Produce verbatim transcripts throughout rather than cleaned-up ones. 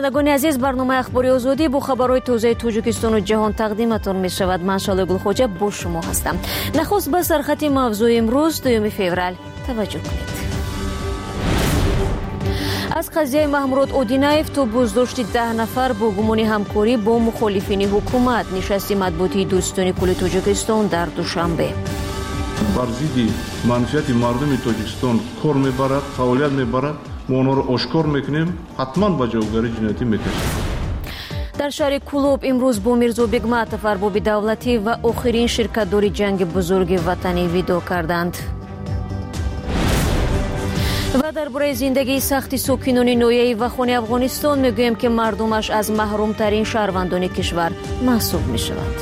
شنوندگان عزیز، برنامه اخباری آزادی با خبرهای تازه تاجیکستان و جهان تقدیمتان می شود. من شاله گلخوجه با شما هستم. نخست به سرخط موضوع امروز دوم فوریه توجه کنید. از قضیه محمود اودینایف تا بازداشت ده نفر با گمان همکاری با مخالفین حکومت، نشست مطبوعاتی دوستان کل تاجیکستان در دوشنبه. بر ضد منفعت مردم تاجیکستان کار میبرد، فعالیت میبرد، ما آنها را آشکار میکنیم، حتما به جوابگری جنایتی میکشیم. در شهر کولوب امروز با میرزا بیگماتوف ارباب دولتی و آخرین شرکت‌دار جنگ بزرگ وطنی ویدو کردند. و درباره زندگی سخت ساکنان نویایی و خون افغانستان میگویم که مردمش از محروم ترین شهروندان کشور محسوب میشوند.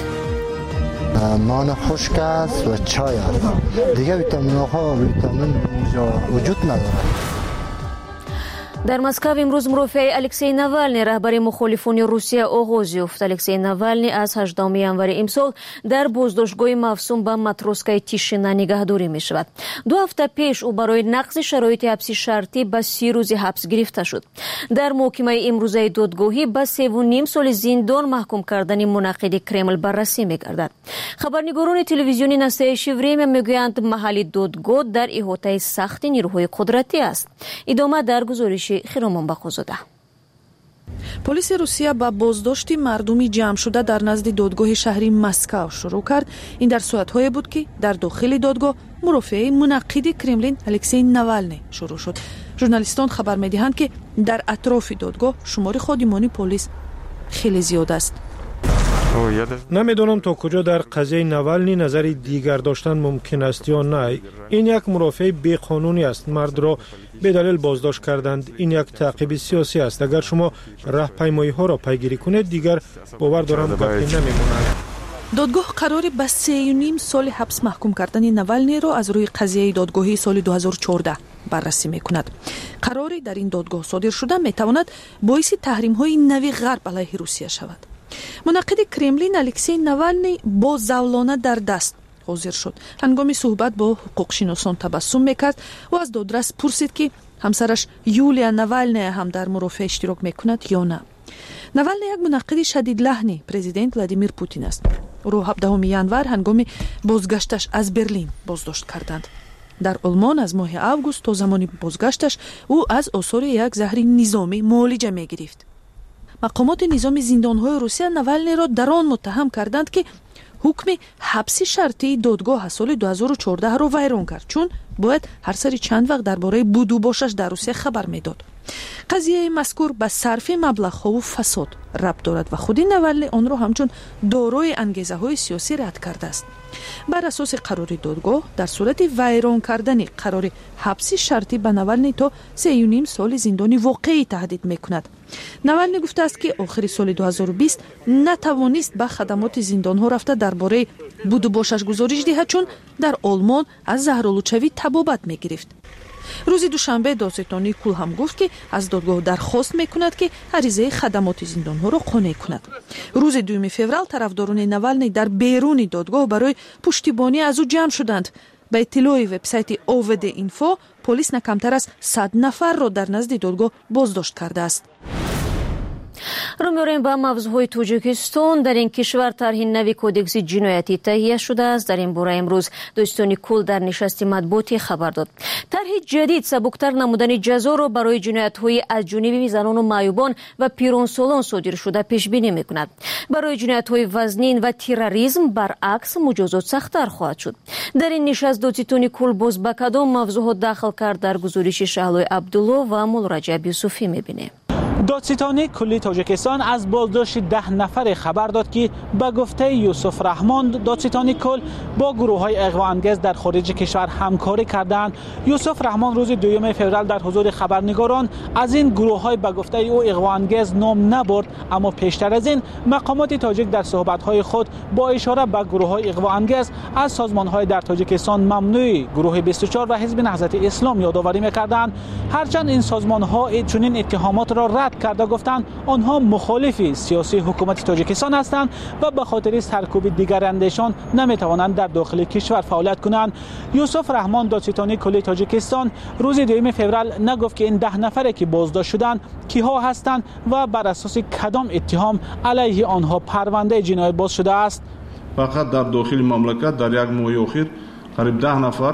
نان خشک است و چای است. دیگه ویتامین ها و ویتامین وجود ندارد. در مسکو امروز مرافعه الکسی ناوالنی رهبر مخالفان روسیه آغاز یافت. الکسی ناوالنی از هجدهم ژانویه امسال در بازداشتگاه موسوم به ماتروسکای تیشینا نگهداری می شود. دو هفته پیش او برای نقض شرایط حبس شرطی به سی روز حبس گرفته شد. در محکمه امروزه دادگاهی به سه و نیم سال زندان محکوم کردن منعقد کرمل بررسی می گردد. خبرنگاران تلویزیونی نستایشی وریم میگویند محل دادگاه در احاطه سخت نیروهای قدرتی است. ادامه در گزارش خیرمان بخوزاده. پلیس روسیه با بازداشت مردمی جمع شده در نزد دادگاه شهری مسکو شروع کرد. این در صورت‌هایی بود که در داخل دادگاه مرافعه منعقد کرملین الکسی ناوالنی شروع شد. ژورنالیستان خبر می‌دهند که در اطراف دادگاه شمار خادمان پلیس خیلی زیاد است. نمیدونم تا کجا در قضیه ناوالنی نظر دیگر داشتن ممکن است یا نه. این یک مرافع بی‌قانونی است. مرد را به دلیل بازداشت کردند. این یک تعقیب سیاسی است. اگر شما راهپیمایی ها را پیگیری کنید دیگر باور دارم گپی نمیماند. دادگاه قرار به سه و نیم سال حبس محکوم کردن ناوالنی را از روی قضیه دادگاهی سال دو هزار و چهارده بررسی میکند. قراری در این دادگاه صادر شده میتواند باعث تحریم های نوی غرب علیه روسیه شود. منعقد کرملین الکسی ناوالنی با زولانه در دست حاضر شد. هنگام صحبت با حقوقشناسان تبسم میکرد و از دادرس پرسید که همسرش یولیا ناوالنی هم در مرافعه اشتراک میکند یا نه. ناوالنی یک منعقد شدید لحنی پرزیدنت ولادیمیر پوتین است. او را هفدهم ژانویه هنگام بازگشتش از برلین بازداشت کردند. در آلمان از ماه آگوست تا زمان بازگشتش او از آثار یک زهر نظامی معالجه میگرفت. مقامات نظام زندان‌های روسیه ناوالنی را در آن متهم کردند که حکم حبس شرطی دادگاه سال دو هزار و چهارده را ویران کرد، چون باید هر سری چند وقت درباره بود و باشش در روسیه خبر میداد. قضیه مذکور به صرف مبلغ‌ها و فساد ربط دارد و خود ناوالنی آن را همچون دارای انگیزه‌های سیاسی رد کرده است. بر اساس قرار دادگاه در صورت ویران کردن قرار حبس شرطی به ناوالنی تا سه و نیم سال زندانی واقعی تهدید میکند. ناوالنی گفته است که آخر سال دو هزار و بیست نتوانست به خدمات زندان‌ها رفته درباره بود و باشش گزارش دهد، چون در آلمان از زهرآلودشوی تبابت میگرفت. روز دوشنبه دادستانی کل هم گفت که از دادگاه درخواست میکند که عریضه خدمات زندان‌ها را قانع کند. روز دوم فوریه طرفداران ناوالنی در بیرون دادگاه برای پشتیبانی از او جمع شدند. به اطلاع وبسایت اوود اینفو پلیس نه کمتر از صد نفر را در نزد دادگاه بازداشت کرده است. رو می‌ریم به موضوعهای تاجیکستان. در این کشور طرح نوی کودکس جنایتی تهیه شده است. در این باره امروز دوستان کل در نشست مطبوعاتی خبر داد. طرح جدید سبکتر نمودن جزا را برای جنایت‌های از جانب زنان و معیوبان و پیرانسالان صادر شده پیش بینی می‌کند. برای جنایت‌های وزنین و تروریسم برعکس مجازات سخت‌تر خواهد شد. در این نشست دوستان کل باز به کدام موضوعات داخل کرد در گزارش شهلای عبدالله و مولرجب یوسفی می‌بینیم. دادستانی کلی تاجیکستان از بازداشت ده نفر خبر داد که به گفته یوسف رحمان دادستانی کل با گروه‌های اغواانگیز در خارج کشور همکاری کردند. یوسف رحمان روز دوم فوریه در حضور خبرنگاران از این گروه‌های به گفته او اغواانگیز نام نبرد، اما پیشتر از این مقامات تاجیک در صحبت‌های خود با اشاره به گروه‌های اغواانگیز از سازمان‌های در تاجیکستان ممنوع گروه بیست و چهار و حزب نهضت اسلام یادآوری می‌کردند. هرچند این سازمان‌ها چنین اتهامات را رد رد کرده گفتند آنها مخالف سیاسی حکومت تاجیکستان هستند و به خاطر سرکوب دیگر اندیشان نمیتوانند در داخل کشور فعالیت کنند. یوسف رحمان دادستانی کلی تاجیکستان روز دوم فوریه نگفت که این ده نفری که بازداشت شدند کیها هستند و بر اساس کدام اتهام علیه آنها پرونده جنایی باز شده است. فقط در داخل مملکت در یک ماه اخیر قریب ده نفر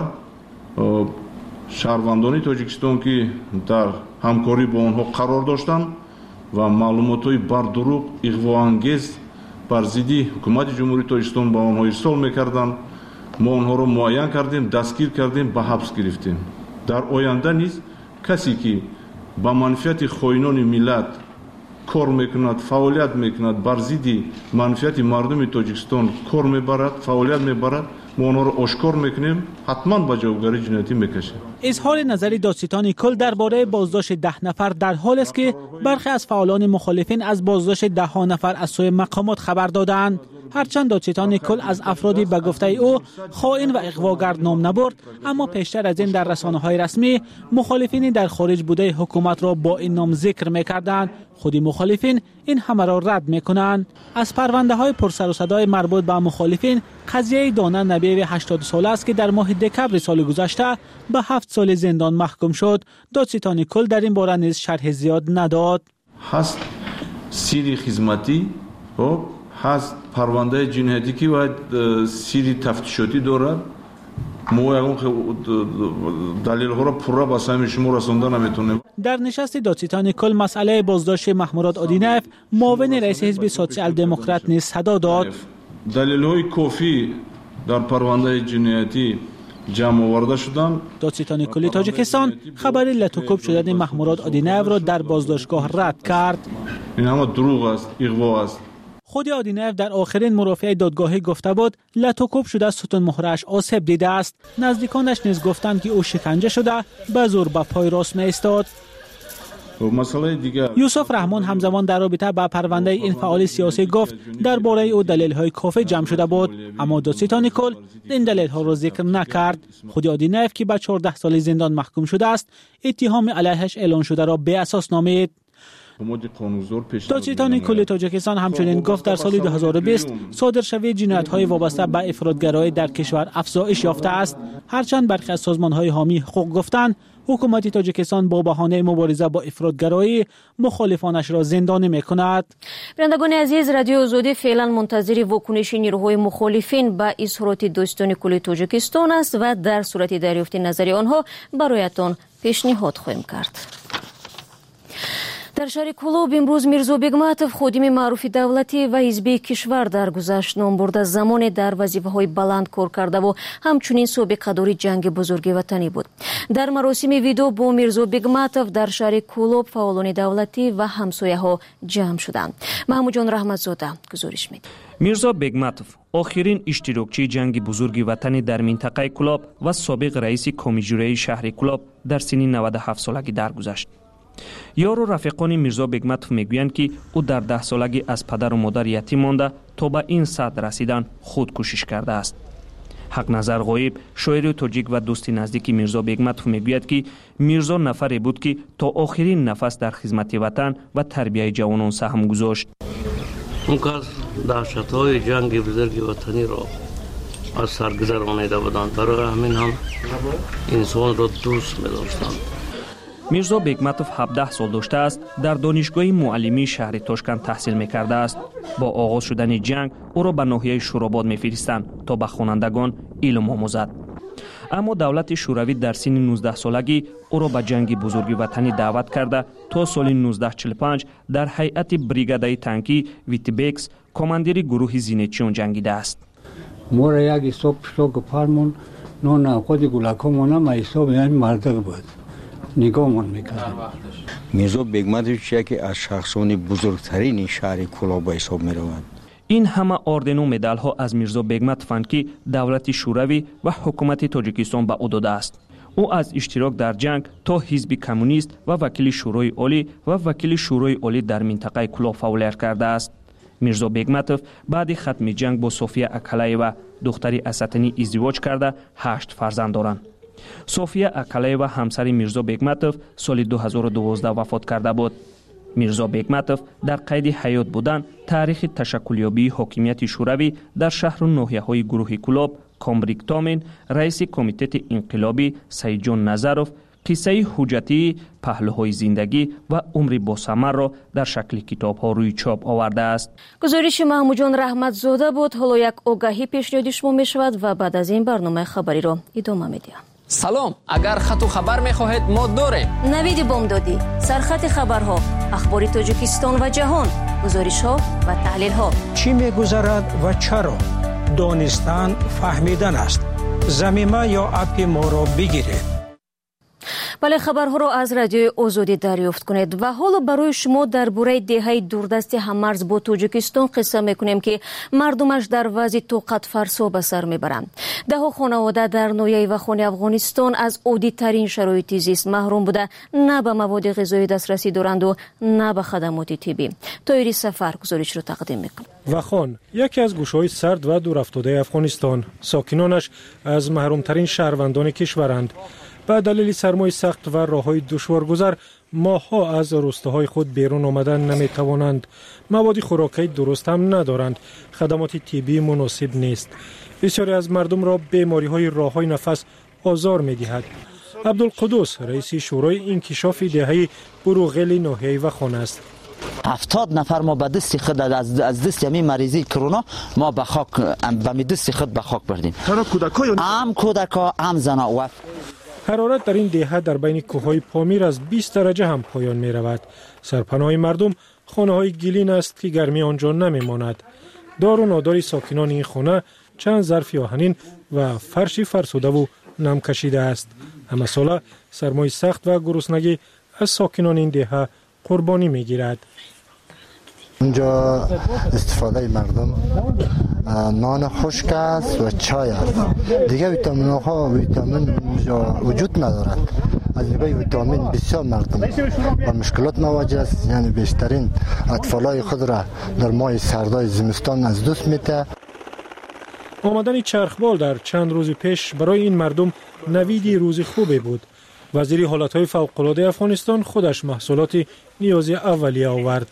شهروندان تاجیکستان که در همکاری با آنها قرار داشتند و معلومات‌های بر دروغ اغواانگیز بر ضد حکومت جمهوری تاجیکستان با آنها ارسال می‌کردند، ما آنها را معاین کردیم، دستگیر کردیم، به حبس گرفتیم. در آینده نیز کسی که با منفعت خائنان ملت کار میکند، فعالیت میکند، بر ضد منفعت مردم تاجیکستان کار میبرد، فعالیت میبرد، ما آنها را آشکار میکنیم، حتما به جوابگری جنایتی میکشیم. اظهار نظری دادستانی کل درباره بازداشت ده نفر در حال است که برخی از فعالان مخالفین از بازداشت ده ها نفر از سوی مقامات خبر دادند. هرچند دادستان کل از افرادی به گفته او خائن و اغواگر نام نبرد، اما پیشتر از این در رسانه‌های رسمی مخالفین در خارج بوده حکومت را با این نام ذکر می‌کردند. خودی مخالفین این همه را رد می‌کنند. از پرونده‌های پرسر و صدای مربوط به مخالفین قضیه دانا نبی هشتاد ساله است که در ماه دکمبر سال گذشته به هفت سال زندان محکوم شد. دادستان کل در این باره نیز شرح زیاد نداد. هست سیری خدمتی و هست پرونده جنایتی که باید سیری تفتیشاتی دارد. ما اون دلیل ها را پورا با سهم شما رسانده نمیتونیم. در نشست دادستان کل مسئله بازداشت محمود آدینف معاون رئیس حزب سوسیال دموکرات نیز صدا داد. دلیل های کافی در پرونده جنایتی جمع آورده شدند. دادستان کلی تاجیکستان خبر لطوکوب شدن محمود آدینف را در بازداشتگاه رد کرد. این همه دروغ است، اغوا است. خود آدینف در آخرین مرافعه دادگاهی گفته بود لطوکوب شده ستون مهرش آسیب دیده است. نزدیکانش نیز گفتند که او شکنجه شده به زور به پای راست می ایستاد. مسئله دیگر یوسف رحمان همزمان در رابطه با پرونده این فعال سیاسی گفت درباره او دلیل‌های کافی جمع شده بود، اما دادستان کل این دلیل‌ها را ذکر نکرد. خود آدینف که به چهارده سال زندان محکوم شده است، اتهام علیهش اعلان شده را بی اساس نامید. دادستان کل تاجیکستان همچنین گفت در سال دو هزار و بیست صادر شوی جنایت‌های وابسته به افراطگرایی در کشور افزایش یافته است. هرچند برخی از سازمان‌های حامی حقوق گفتند حکومت تاجیکستان با بهانه مبارزه با افراطگرایی مخالفانش را زندانی می‌کند. بینندگان عزیز، رادیو آزادی فعلا منتظر واکنش نیروهای مخالفین به اظهارات دادستان کل تاجیکستان است و در صورت دریافت نظر آنها برایتان پیشنهاد خواهیم کرد. در شهر کلوب امروز میرزا بگماتов خادم معروف دولتی و حزبی کشور در گذشت نام برده زمان در وظیفه‌های بلند کار کرده و همچنین سابقه داری جنگ بزرگ وطنی بود. در مراسم ویدو با میرزا بگماتов در شهر کلوب فعالان دولتی و همسایه‌ها جمع شدند. محمود جان رحمتزاده گزارش می‌دهد. میرزا بگماتov آخرین اشتراکچی جنگ بزرگ وطنی در منطقه کلوب و سابق رئیس کمیته شهر کلوب در سن نود و هفت سالگی درگذشت. یار و رفیقان میرزا بگماتov میگویند که او در ده سالگی از پدر و مادر یتیم مانده تا به این سطح رسیدن خود کوشش کرده است. حق نظر غایب شاعر تاجیک و دوست نزدیک میرزا بگماتov میگوید که میرزا نفری بود که تا آخرین نفس در خدمت وطن و تربیت جوانان سهم گذاشت. اون که دهشت‌های جنگ بزرگ وطنی را از سر گذرانیده بودند، برای همین هم انسان را دوست می‌داشتند. میرزا بگماتov هفده سال داشته است، در دانشگاه معلمی شهر تاشکند تحصیل می‌کرده است. با آغاز شدن جنگ او را به ناحیه شوراباد می‌فرستند تا به خوانندگان علم آموزد. اما دولت شوروی در سن نوزده سالگی او را به جنگ بزرگ وطنی دعوت کرده تا سال نوزده چهل و پنج در هیئت بریگاده تانکی ویتبکس کماندیر گروه زینچیون جنگیده است. ما را یک حساب شتاق فرمون نه خود گلکمون هم حساب یعنی مردق بود. نگاهمان میکردیم. میرزا بگماتov یکی از شخصان بزرگترین شهر کلوب به حساب میروند. این همه آردن و مدال ها از میرزا بگماتov که دولت شوروی و حکومت تاجیکستان به او داده است. او از اشتراک در جنگ تا حزب کمونیست و وکیل شورای عالی و وکیل شورای عالی در منطقه کلوب فعالیت کرده است. میرزا بگماتov بعد ختم جنگ با صوفیه اکلایوا دختری اساتنی ازدواج کرده هشت فرزند دارند. صوفیه اکلایوا همسر میرزا بگماتov سال دو هزار و دوازده وفات کرده بود. میرزا بیگماتوف در قید حیات بودن تاریخ تشکلیابی حاکمیت شوروی در شهر و ناحیه‌های گروه کلاب، کامبریک تامین، رئیس کمیته انقلابی سید جان نظروف، قصه حجتی، پهلوهای زندگی و عمر با ثمر را در شکل کتاب‌ها روی چاپ آورده است. گزارش محمود جان رحمت زاده بود. حالا یک آگاهی پیشنهاد شما میشود و بعد از این برنامه خبری را ادامه میدیم. سلام، اگر خط و خبر میخواهید ما داریم. نوید بامدادی، سرخط خبرها، اخبار تاجیکستان و جهان، گزارش ها و تحلیل ها. چی میگذرد و چرا؟ دانستن فهمیدن است. ضمیمه یا اپ ما را بگیرید. بله، خبرها را از رادیو آزادی دریافت کنید و حالا برای شما درباره دهه دوردست هممرز با تاجیکستان قصه میکنیم که مردمش در وضع طاقت فرسا به سر میبرند. ده ها خانواده در ناحیه و خانه افغانستان از عادی ترین شرایط زیست محروم بوده، نه به مواد غذایی دسترسی دارند و نه به خدمات طبی. طاهری سفر گزارش را تقدیم میکنه. وخان یکی از گوشه‌های سرد و دورافتاده افغانستان، ساکنانش از محرومترین شهروندان کشورند. به دلیل سرمای سخت و راههای دشوارگذر ماه‌ها از روستاهای خود بیرون آمدن نمی‌توانند. مواد خوراکی درست هم ندارند. خدمات طبی مناسب نیست. بسیاری از مردم را بیماری‌های راه‌های نفس آزار می‌دهد. عبدالقدوس رئیس شورای انکشاف دهه بروغیل ناحیه وخان است. هفتاد نفر ما به دست خود از از دست همین مریضی کرونا ما به خاک به می دست خود به خاک بردیم. تنها کودکای هم کودکا هم زنا و حرارت در این دهه در بین کوههای پامیر از بیست درجه هم پایان می رود. سرپناه مردم خانه های گلین است که گرمی آنجا نمی ماند. دار و نادار ساکنان این خانه چند ظرف آهنین و فرشی فرسوده و نم کشیده است. اما ساله سرمای سخت و گرسنگی از ساکنان این دهه قربانی می گیرد. اونجا استفاده مردم نان خشک است و چای است. دیگه ویتامین ها ویتامین وجود ندارد. از نگاه ویتامین بسیار مردم با مشکلات مواجه است. یعنی بیشترین اطفالای خود را در ماه سردای زمستان از دست میده. آمدن چرخبال در چند روز پیش برای این مردم نویدی روز خوبی بود. وزیر حالتهای فوق‌العاده افغانستان خودش محصولات نیازی اولیه آورد.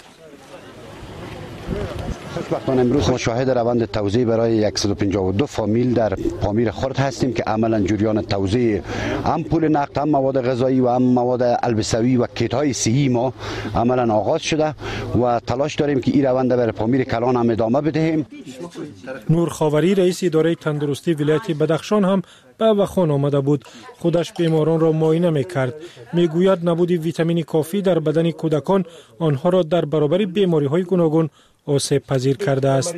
خوشبختانه امروز ما شاهد روند توزیع برای صد و پنجاه و دو فامیل در پامیر خرد هستیم که عملا جریان توزیع هم پول نقد، هم مواد غذایی و هم مواد البسوی و کیت های صحی ما عملا آغاز شده و تلاش داریم که این روند برای پامیر کلان هم ادامه بدهیم. نور خاوری رئیس اداره تندرستی ولایت بدخشان هم به وخان آمده بود. خودش بیماران را معاینه می‌کرد. میگوید نبود ویتامین کافی در بدن کودکان آنها را در برابر بیماری‌های گوناگون آسیب پذیر کرده است.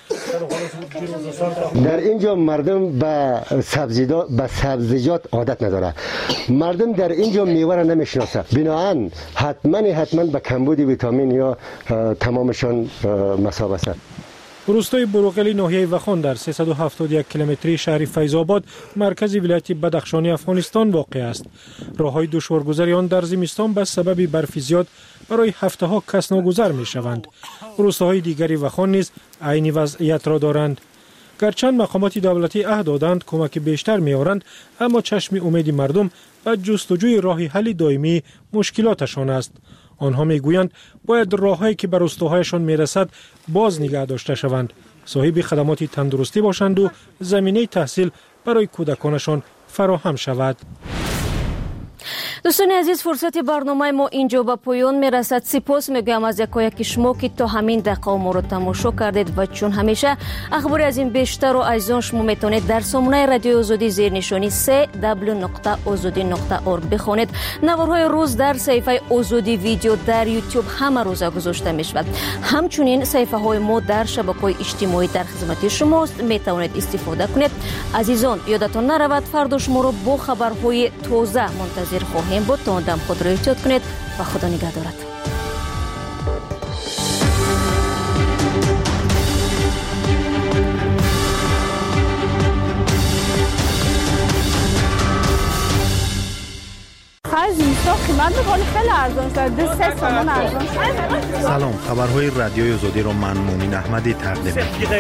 در اینجا مردم به سبزیجات به سبزیجات عادت نداره. مردم در اینجا میوه را نمیشناسه. بنابراین حتما حتما به کمبود ویتامین یا تمامشان مصاب است. روستای بروغیل ناحیه وخان در سیصد و هفتاد و یک کیلومتری شهر فیض‌آباد مرکز ولایت بدخشان افغانستان واقع است. راههای دشوارگذری آن در زمستان به سبب برف زیاد برای هفته‌ها کس ناگزیر می‌شوند. روستاهای دیگری وخان نیز عین وضعیت را دارند. گرچند مقامات دولتی عهد دادند کمک بیشتر می‌آورند، اما چشم امید مردم به جستجوی راه حل دائمی مشکلاتشان است. آنها میگویند باید راههایی که به روستاهایشان میرسد باز نگه داشته شوند، صاحب خدمات تندرستی باشند و زمینه تحصیل برای کودکانشان فراهم شود. دوستان عزیز، فرصت برنامه ما اینجا به پایان میرسد. سپاس میگویم از یکایک شما که تا همین دقیقه ما رو تماشا کردید و چون همیشه اخبار از این بیشتر و از آن شما میتونید در سامانه رادیو آزادی زیر نشانی سه دبلیو نقطه آزادی نقطه اورگ بخوانید. نوارهای روز در صفحه آزادی ویدیو در یوتیوب همه روزه گذاشته میشود. همچنین صفحه های ما در شبکه‌های اجتماعی در خدمت شماست، میتونید استفاده کنید. عزیزان، یادتان نرود فردا شما رو با خبرهای تازه منتظر خواهیم بود. تا آن دم خود را احتیاط کنید و خدا نگهدارد. از اینجا قیمت میکنه خیلی ارزان شده، سه تومن ارزان شده. سلام، خبرهای رادیوی آزادی را من مومین احمدی تقدیم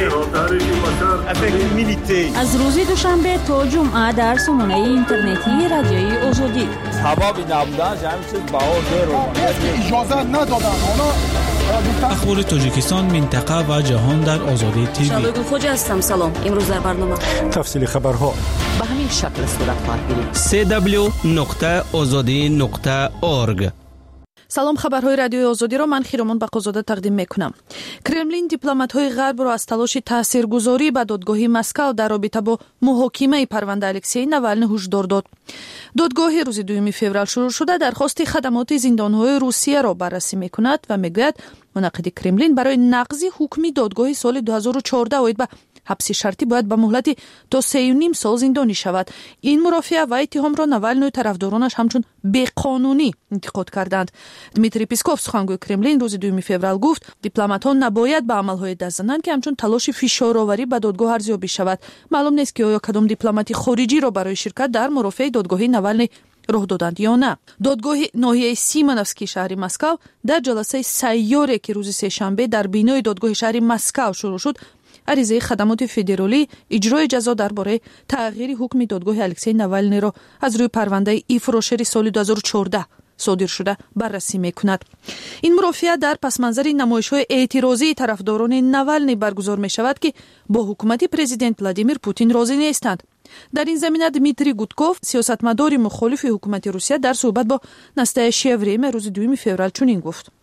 می‌کنم. از روز دوشنبه تا جمعه در سامانه اینترنتی رادیوی آزادی. حبابی نبودن جمعی چیز باور رو اجازه ندادن. اخبار تاجیکستان، منطقه و جهان در آزادی تیوی. شبگون خوش هستم. سلام. امروز در برنامه تفصیل خبرها به همین شکل صورت خواهد گرفت. سی دبلیو نقطه آزادی نقطه اورگ. سلام، خبرهای رادیوی آزادی را من خیرمان بقازاده تقدیم میکنم. کرملین دیپلمات‌های غرب را از تلاش تاثیرگذاری به دادگاهی مسکو در رابطه با محاکمه پرونده الکسی ناوالنی هشدار داد. دادگاه روز دوم فوریه شروع شده درخواست خدمات زندان‌های روسیه را بررسی میکند و میگوید منعقد کرملین برای نقض حکم دادگاه سال دو هزار و چهارده اوید به حبس شرطی باید به مهلت تا سه و نیم سال زندانی شود. این مرافعه و اتهام را ناوالنی و طرفدارانش همچون بی‌قانونی انتقاد کردند. دمیتری پیسکوف سخنگوی کرملین روز دوم فوریه گفت دیپلمات‌ها نباید به عمل‌های دست زنند که همچون تلاش فشارآوری به دادگاه ارزیابی شود. معلوم نیست که آیا کدام دیپلماتی خارجی را برای شرکت در مرافعه دادگاهی ناوالنی راه دادند یا نه. دادگاه ناحیه سیمونوفسکی شهر مسکو در جلسه سیاره که روز سه شنبه در بینای دادگاه شهر مسکو شروع شد، عریضه خدمات فدرالی اجرای جزا درباره تغییر حکم دادگاه الکسی ناوالنی را از روی پرونده ایفروشری سال دو هزار و چهارده صادر شده بررسی میکند. این مرافعه در پس منظر نمایش‌های اعتراضی طرفداران ناوالنی برگزار می شود که با حکومت پرزیدنت ولادیمیر پوتین راضی نیستند. در این زمینه دمیتری گودکوف، سیاستمدار مخالف حکومت روسیه، در صحبت با نستایشیه وریم روز دوم فوریه چنین گفت: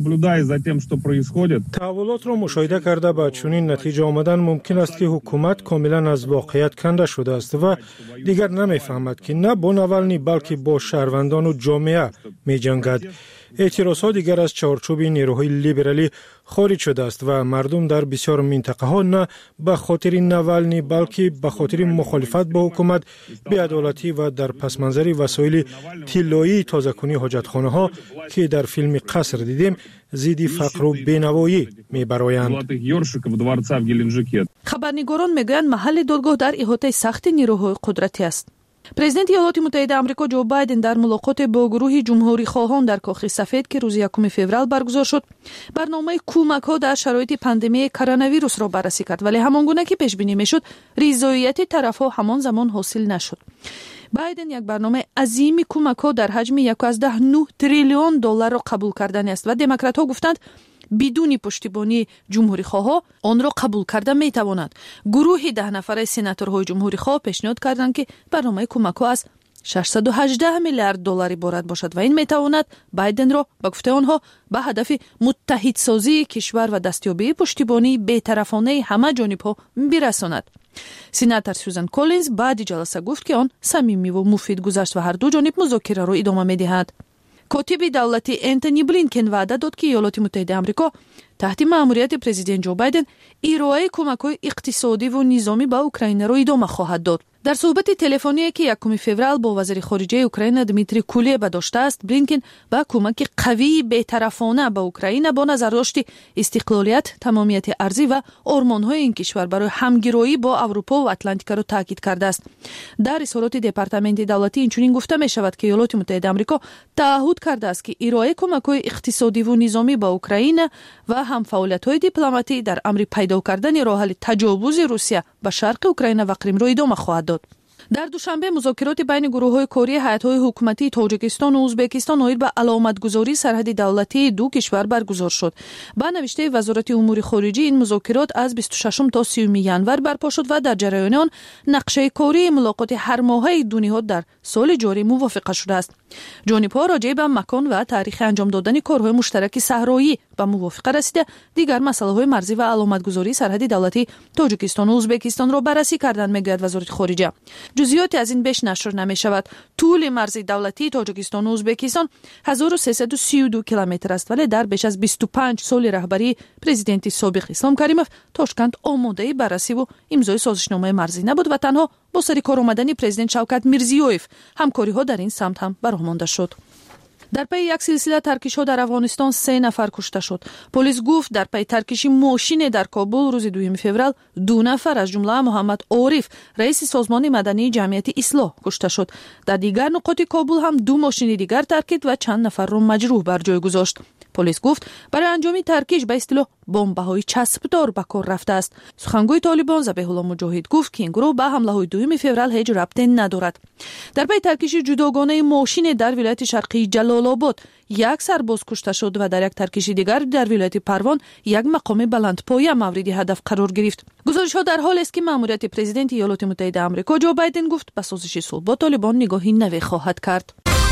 تحولات را مشاهده کرده با چنین نتیجه آمدن ممکن است که حکومت کاملا از واقعیت کنده شده است و دیگر نمیفهمد که نه با ناوالنی بلکه با شهروندان و جامعه می جنگد. اعتراضها دیگر از چارچوب نیروهای لیبرالی خارج شده است و مردم در بسیار منطقه ها نه به خاطر ناوالنی بلکه به خاطر مخالفت با حکومت، بی‌عدالتی و در پس منظر وسایل طلایی تازه‌کنی حاجتخانه ها که در فیلم قصر دیدیم ضد فقر و بینوایی میبرایند. خبرنگاران میگویند محل دادگاه در احاطه سخت نیروهای قدرتی است. پرزیدنت ایالات متحده آمریکا جو بایدن در ملاقات با گروه جمهوری خواهان در کاخ سفید که روز یکم فوریه برگزار شد، برنامه کمک‌ها در شرایط پاندمی کرونا ویروس را بررسی کرد، ولی همانگونه که پیش بینی میشد رضایت طرف‌ها همان زمان حاصل نشد. بایدن یک برنامه عظیم کمک‌ها در حجم یک از ده نه تریلیون دلار را قبول کردن است و دموکرات‌ها گفتند بدون پشتیبانی جمهوری خواه آن را قبول کردن می توانند. گروه ده نفره سناتورهای جمهوری خواه پیشنهاد کردند که برنامه کمک ها از ششصد و هجده میلیارد دلار عبارت باشد و این می تواند بایدن را با گفته آنها به هدف متحدسازی کشور و دستیابی پشتیبانی بی‌طرفانه همه جانب ها برساند. سناتور سوزان کولینز بعد جلسه گفت که آن صمیمی و مفید گذشت و هر دو جانب مذاکره را ادامه می دهند. کاتب دولتی انتونی بلینکن وعده داد که ایالات متحده آمریکا تحت مأموریت پرزیدنت جو بایدن ارائه کمک‌های اقتصادی و نظامی به اوکراین را ادامه خواهد داد. در صحبت تلفنی که یکم فوریه با وزیر خارجه اوکراین دمیتری کولبا داشته است، بلینکن با کمک قوی بی‌طرفانه به اوکراین با نظر داشت استقلالیت، تمامیت ارضی و آرمان‌های این کشور برای همگرایی با اروپا و اتلانتیک را تاکید کرده است. در اظهارات دپارتمنت دولتی اینچنین گفته می شود که ایالات متحده آمریکا تعهد کرده است که ارائه کمک‌های اقتصادی و نظامی به اوکراین و هم فعالیت‌های دیپلماتی در امر پیدا کردن راه حل تجاوز روسیه به شرق اوکراین و کریم را ادامه خواهد داد. در دوشنبه مذاکرات بین گروه‌های کاری هیئت‌های حکومتی تاجیکستان و ازبکستان اوید به علامتگذاری سرحد دولتی دو کشور برگزار شد. با نوشته وزارت امور خارجه این مذاکرات از بیست و ششم تا سیوم ینور برپا شد و در جریان آن نقشه کاری ملاقات هر ماهه دو نهاد در سال جاری موافقه شده است. جانب‌ها راجع به مکان و تاریخ انجام دادن کارهای مشترک صحرایی به موافقه رسیده. دیگر مسائل مرزی و علامتگذاری سرحد دولتی تاجیکستان و ازبکستان را بررسی کردند، میگوید وزارت خارجه. جزئیاتی از این بیش نشر نمی شود. طول مرز دولتی تاجیکستان و ازبکستان هزار و سیصد و سی و دو کیلومتر است، ولی در بیش از بیست و پنج سال رهبری پرزیدنت سابق اسلام کریموف تاشکند آماده بررسی و امضای سازشنامه مرزی نبود و تنها با سر کار آمدن پرزیدنت شوکت میرزیویف همکاری ها در این سمت هم برآمده شد. در پی یک سلسله ترکش‌ها در افغانستان سه نفر کشته شد. پلیس گفت در پی ترکشی ماشین در کابل روز دوم فوریه دو نفر از جمله محمد عارف رئیس سازمان مدنی جمعیت اصلاح کشته شد. در دیگر نقاط کابل هم دو ماشین دیگر ترکید و چند نفر را مجروح بر جای گذاشت. پلیس گفت برای انجام ترکیش به اصطلاح بمب‌های چسبدار به کار رفته است. سخنگوی طالبان ذبیح الله مجاهد گفت که این گروه به حمله‌های دوم فوریه هیچ ربطی ندارد. در پی ترکیش جداگانه ماشین در ولایت شرقی جلال آباد یک سرباز کشته شد و در یک ترکیش دیگر در ولایت پروان یک مقام بلندپایه مورد هدف قرار گرفت. گزارش‌ها در حال است که مأموریت پرزیدنت ایالات متحده آمریکا جو بایدن گفت به سازش صلح با طالبان نگاهی نوی خواهد کرد.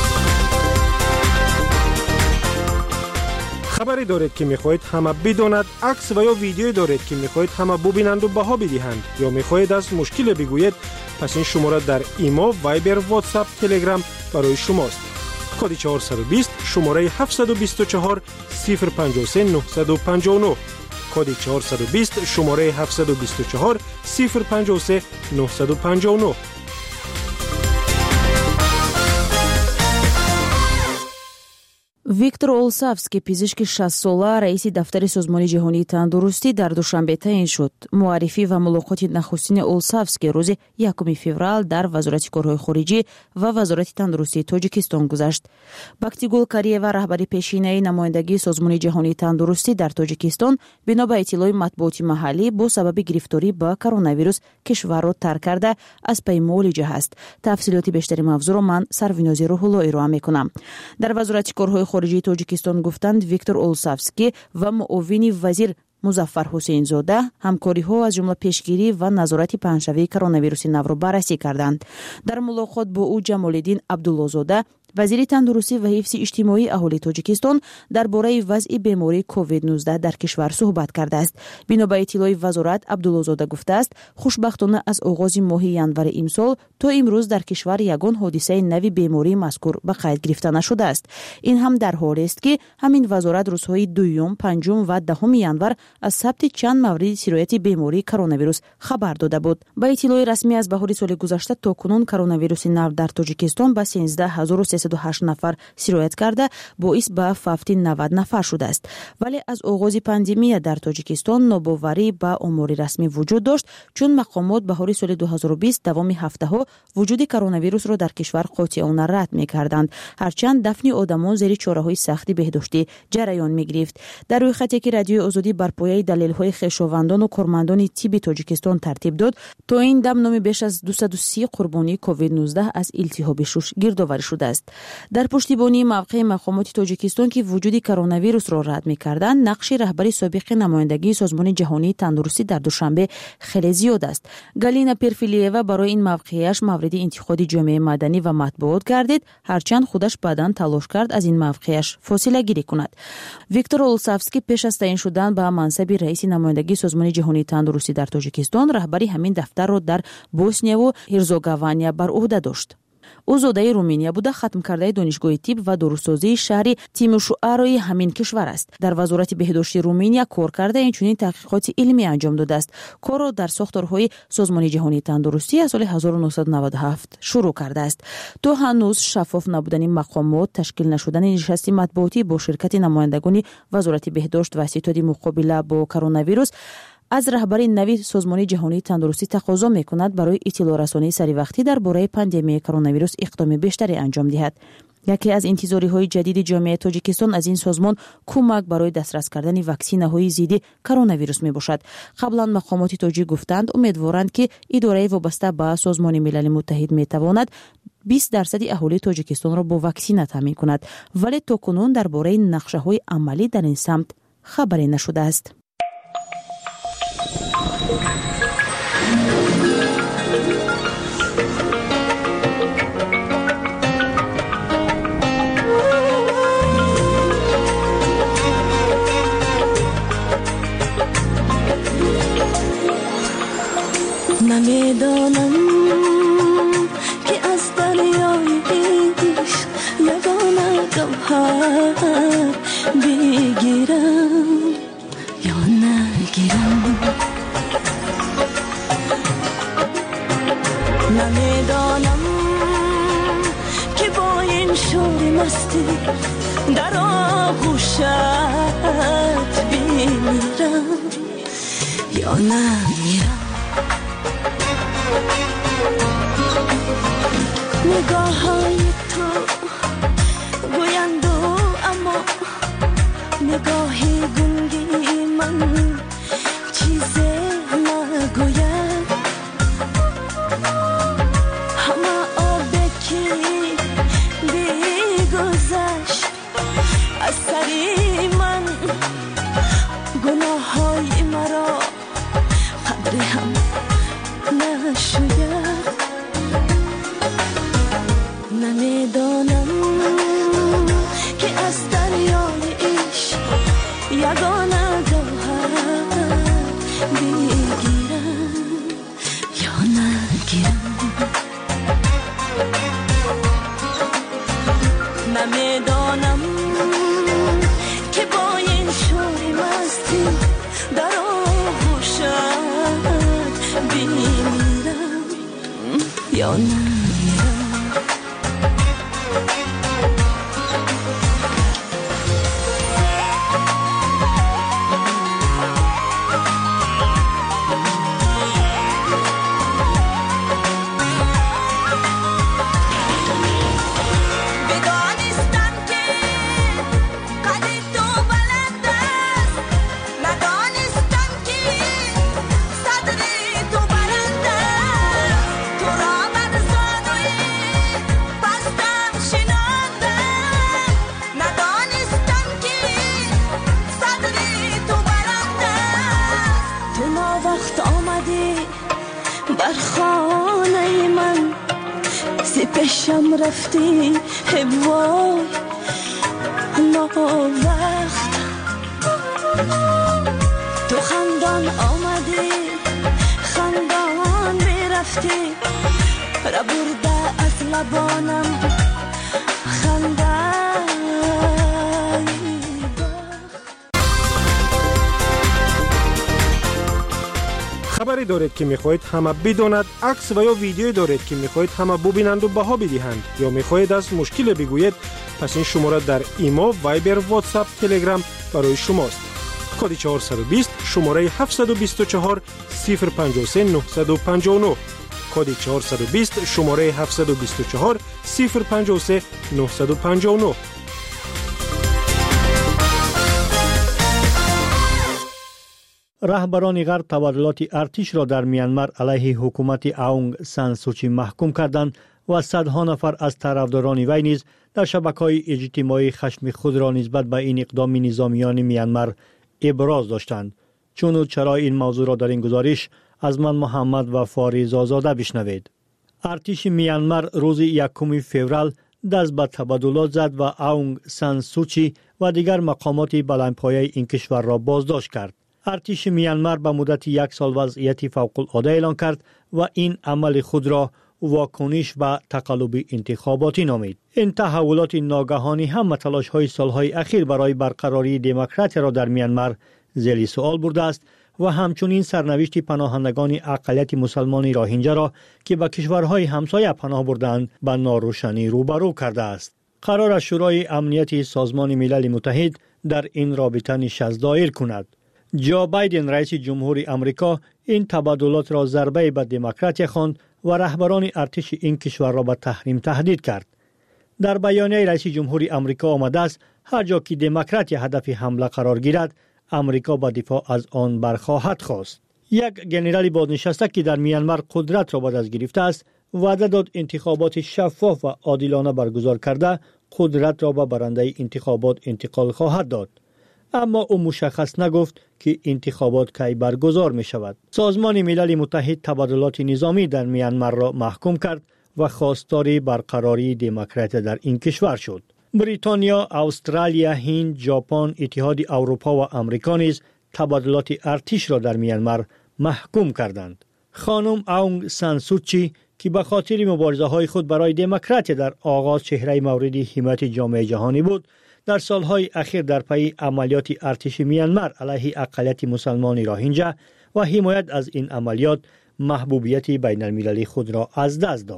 خبری دارید که میخواهید همه بداند، عکس و یا ویدیویی دارید که میخواهید همه ببینند و بها بدهند یا میخواهید از مشکل بگویید، پس این شماره در ایما، وایبر، واتساپ، تلگرام برای شماست. کد چهارصد و بیست شماره هفتصد و بیست و چهار صفر پنجاه و سه نهصد و پنجاه و نه. کد چهارصد و بیست شماره هفتصد و بیست و چهار صفر پنجاه و سه نهصد و پنجاه و نه. ویکتور اولسافسکی پزشک شصت ساله رئیس دفتر سازمان جهانی تندرستی در دوشنبه تعیین شد. معرفی و ملاقات نخستین اولسافسکی روز یکم فوریه در وزارت کارهای خارجی و وزارت تندرستی تاجیکستان گذشت. باکتیگول کاریوا رهبری پیشینه نمایندگی سازمان جهانی تندرستی در تاجیکستان بنا به اطلاع مطبوعاتی محلی با سبب گرفتاری با کرونا ویروس کشور را ترک کرده از پی معالجه است. تفصیلات بیشتری موضوع را من سرویناز روح الله ارائه میکنم. در وزارت کارهای خارجی تاجیکستان گفتند ویکتور اولسافسکی و معاون وزیر مظفر حسین زاده همکاری ها از جمله پیشگیری و نظارت پنهشوی کرونا ویروس نو را بررسی کردند. در ملاقات با او جمالالدین عبدالله زاده وزیر تندرستی و حفظ اجتماعی اهالی تاجیکستان درباره وضع بیماری کووید نوزده در کشور صحبت کرده است. بنا به اطلاع وزارت عبدالله زاده گفته است خوشبختانه از آغاز ماه ژانویه امسال تا امروز در کشور یگان حادثه نوی بیماری مذکور به قید گرفته نشده است. این هم در حالی است که همین وزارت روزهای دوم، پنجم و دهم ژانویه از ثبت چند مورد سرایت بیماری کرونا ویروس خبر داده بود. با اطلاع رسمی از بهار سال گذشته تا کنون کرونا ویروس نو در تاجیکستان به سیزده هزار و سیصد و هشت نفر سرایت کرده باعث به فوت نود نفر شده است. ولی از آغاز پاندمی در تاجیکستان ناباوری به آمار رسمی وجود داشت، چون مقامات بهار سال دو هزار و بیست دوام هفته ها وجود کرونا ویروس را در کشور قاطعانه رد می‌کردند، هرچند دفن آدمان زیر چاره‌های سختی بهداشتی جریان می‌گرفت. در روی خطی که رادیو آزادی بر پایه دلایل‌های خویشاوندان و کارمندان طب تاجیکستان ترتیب داد، تا این دم نام بیش از دویست و سی قربانی کووید نوزده از التهاب شش گردآوری شده است. در پشتیبانی موقع مقامات تاجیکستان که وجود کرونا ویروس را رد می‌کردند، نقش رهبری سابق نمایندگی سازمان جهانی تندرستی در دوشنبه خیلی زیاد است. گالینا پرفیلیوا برای این موقعیش مورد انتقاد جامعه مدنی و مطبوعات گردید، هرچند خودش بعداً تلاش کرد از این موقعیش فاصله گیری کند. ویکتور اولسافسکی پیش از تعیین شدن به منصب رئیس نمایندگی سازمان جهانی تندرستی در تاجیکستان رهبری همین دفتر را در بوسنیا و هرزگوینی بر عهده داشت. او زاده رومانیا بوده، ختم کرده دانشگاه طب و داروسازی شهر تیموشوارای همین کشور است. در وزارت بهداشتی رومانیا کار کرده، اینچنین تحقیقات علمی انجام داده است. کار را در ساختارهای سازمان جهانی تندرستی از سال هزار و نهصد و نود و هفت شروع کرده است. تو هنوز شفاف نبودن مقامات، تشکیل نشدن نشست مطبوعاتی با شرکت نمایندگان وزارت بهداشت و ستاد مقابله با کرونا ویروس از رهبری نوی سازمان جهانی تندرستی تقاضا می‌کند برای اطلاع رسانی سری وقتی درباره پاندمی کرونا ویروس اقدام بیشتری انجام دهد. یکی از انتظارهای جدید جامعه تاجیکستان از این سازمان کمک برای دسترس کردن واکسین‌های ضد کرونا ویروس میباشد. قبلا مقامات تاجیک گفتند امیدوارند که اداره وابسته به سازمان ملل متحد میتواند بیست درصد اهالی تاجیکستان را با واکسن تامین کند، ولی تاکنون درباره نقشه‌های عملی در این سمت خبری نشده است. نمیدانم که از دریای عشق یگانه گوهر بگیرم یا نگیرم. نمیدانم که با این شور مستی در آغوشت بمیرم یا نمیرم. نگاه‌های تو گویندو اما نگاهی گنگی من چیزی نگوید. همه آبه که بیگذشت از سری من گناه های مرا قدری هم نشوید. نمیدانم که از دریای عشق یگانه گوهر بگیرم یا نگیرم. نمیدانم که با این شوری مستی در آغوشت بمیرم یا نمیرم. بر خانه من سپشم رفتی وای ناوقت. تو خندان آمدی خندان برفتی را برده از لبانم خنده. خبری دارید که میخواهید همه بداند، عکس و یا ویدیویی دارید که میخواهید همه ببینند و بها بدهند، یا میخواهید از مشکل بگویید، پس این شماره در ایمو، وایبر، واتساپ، تلگرام برای شماست. کد چهارصد و بیست شماره هفتصد و بیست و چهار صفر پنجاه و سه نهصد و پنجاه و نه. کد چهارصد و بیست شماره هفتصد و بیست و چهار صفر پنجاه و سه نهصد و پنجاه و نه. رهبران غرب تبادلات ارتش را در میانمار علیه حکومت آونگ سان سوچی محکوم کردند و صدها نفر از طرفداران وی نیز در شبکه‌های اجتماعی خشم خود را نسبت به این اقدام نظامیان میانمار ابراز داشتند. چون چرا این موضوع را در این گزارش از من محمد و فاریز آزاده بشنوید. ارتش میانمار روز یکم فوریه دست به تبادلات زد و آونگ سان سوچی و دیگر مقامات بلندپایه این کشور را بازداشت کرد. ارتش میانمار به مدت یک سال وضعیت فوق العاده اعلان کرد و این عمل خود را واکنش به تقلب انتخاباتی نامید. این تحولات ناگهانی هم تلاش‌های سالهای اخیر برای برقراری دموکراسی را در میانمار زیر سوال برده است و همچنین سرنوشت پناهندگان اقلیت مسلمان روهینجا را که به کشورهای همسایه پناه بردند به ناروشنی روبرو کرده است. قرار است شورای امنیت سازمان ملل متحد در این رابطه نشست دایر کند. جو بایدن رئیس جمهور آمریکا این تبادلات را ضربه به دموکراسی خواند و رهبران ارتش این کشور را به تحریم تهدید کرد. در بیانیه رئیس جمهور آمریکا آمده است هر جا که دموکراسی هدف حمله قرار گیرد، آمریکا با دفاع از آن برخواهد خواست. یک ژنرال بازنشسته که در میانمار قدرت را به دست گرفته است، وعده داد انتخابات شفاف و عادلانه برگزار کرده قدرت را به برنده انتخابات انتقال خواهد داد. اما او مشخص نگفت که انتخابات کی برگزار می شود. سازمان ملل متحد تبادلات نظامی در میانمار را محکوم کرد و خواستار برقراری دموکراسی در این کشور شد. بریتانیا، استرالیا، هند، ژاپن، اتحاد اروپا و آمریکا نیز تبادلات ارتش را در میانمار محکوم کردند. خانم آونگ سان سوچی که به خاطر مبارزه های خود برای دموکراسی در آغاز چهره مورد حمایت جامعه جهانی بود، در سالهای اخیر در پی عملیات ارتش میانمار علیه اقلیت مسلمان روهینجا و حمایت از این عملیات محبوبیت بین المللی خود را از دست داد.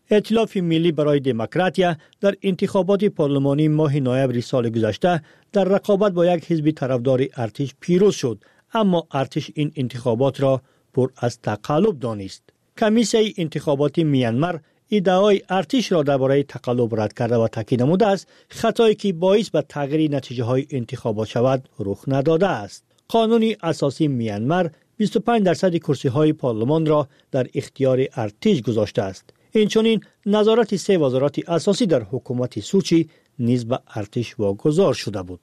ائتلاف ملی برای دموکراتیا در انتخابات پارلمانی ماه نوامبر سال گذشته در رقابت با یک حزب طرفدار ارتش پیروز شد، اما ارتش این انتخابات را پر از تقلب دانست. کمیسیون انتخاباتی میانمار ادعای ارتش را درباره تقلب رد کرده و تاکید نموده است خطایی که باعث به تغییر نتیجه های انتخابات شود رخ نداده است. قانون اساسی میانمار بیست و پنج درصد کرسی های پارلمان را در اختیار ارتش گذاشته است. اینچنین نظارت سه وزارت اساسی در حکومت سوچی نیز به ارتش واگذار شده بود.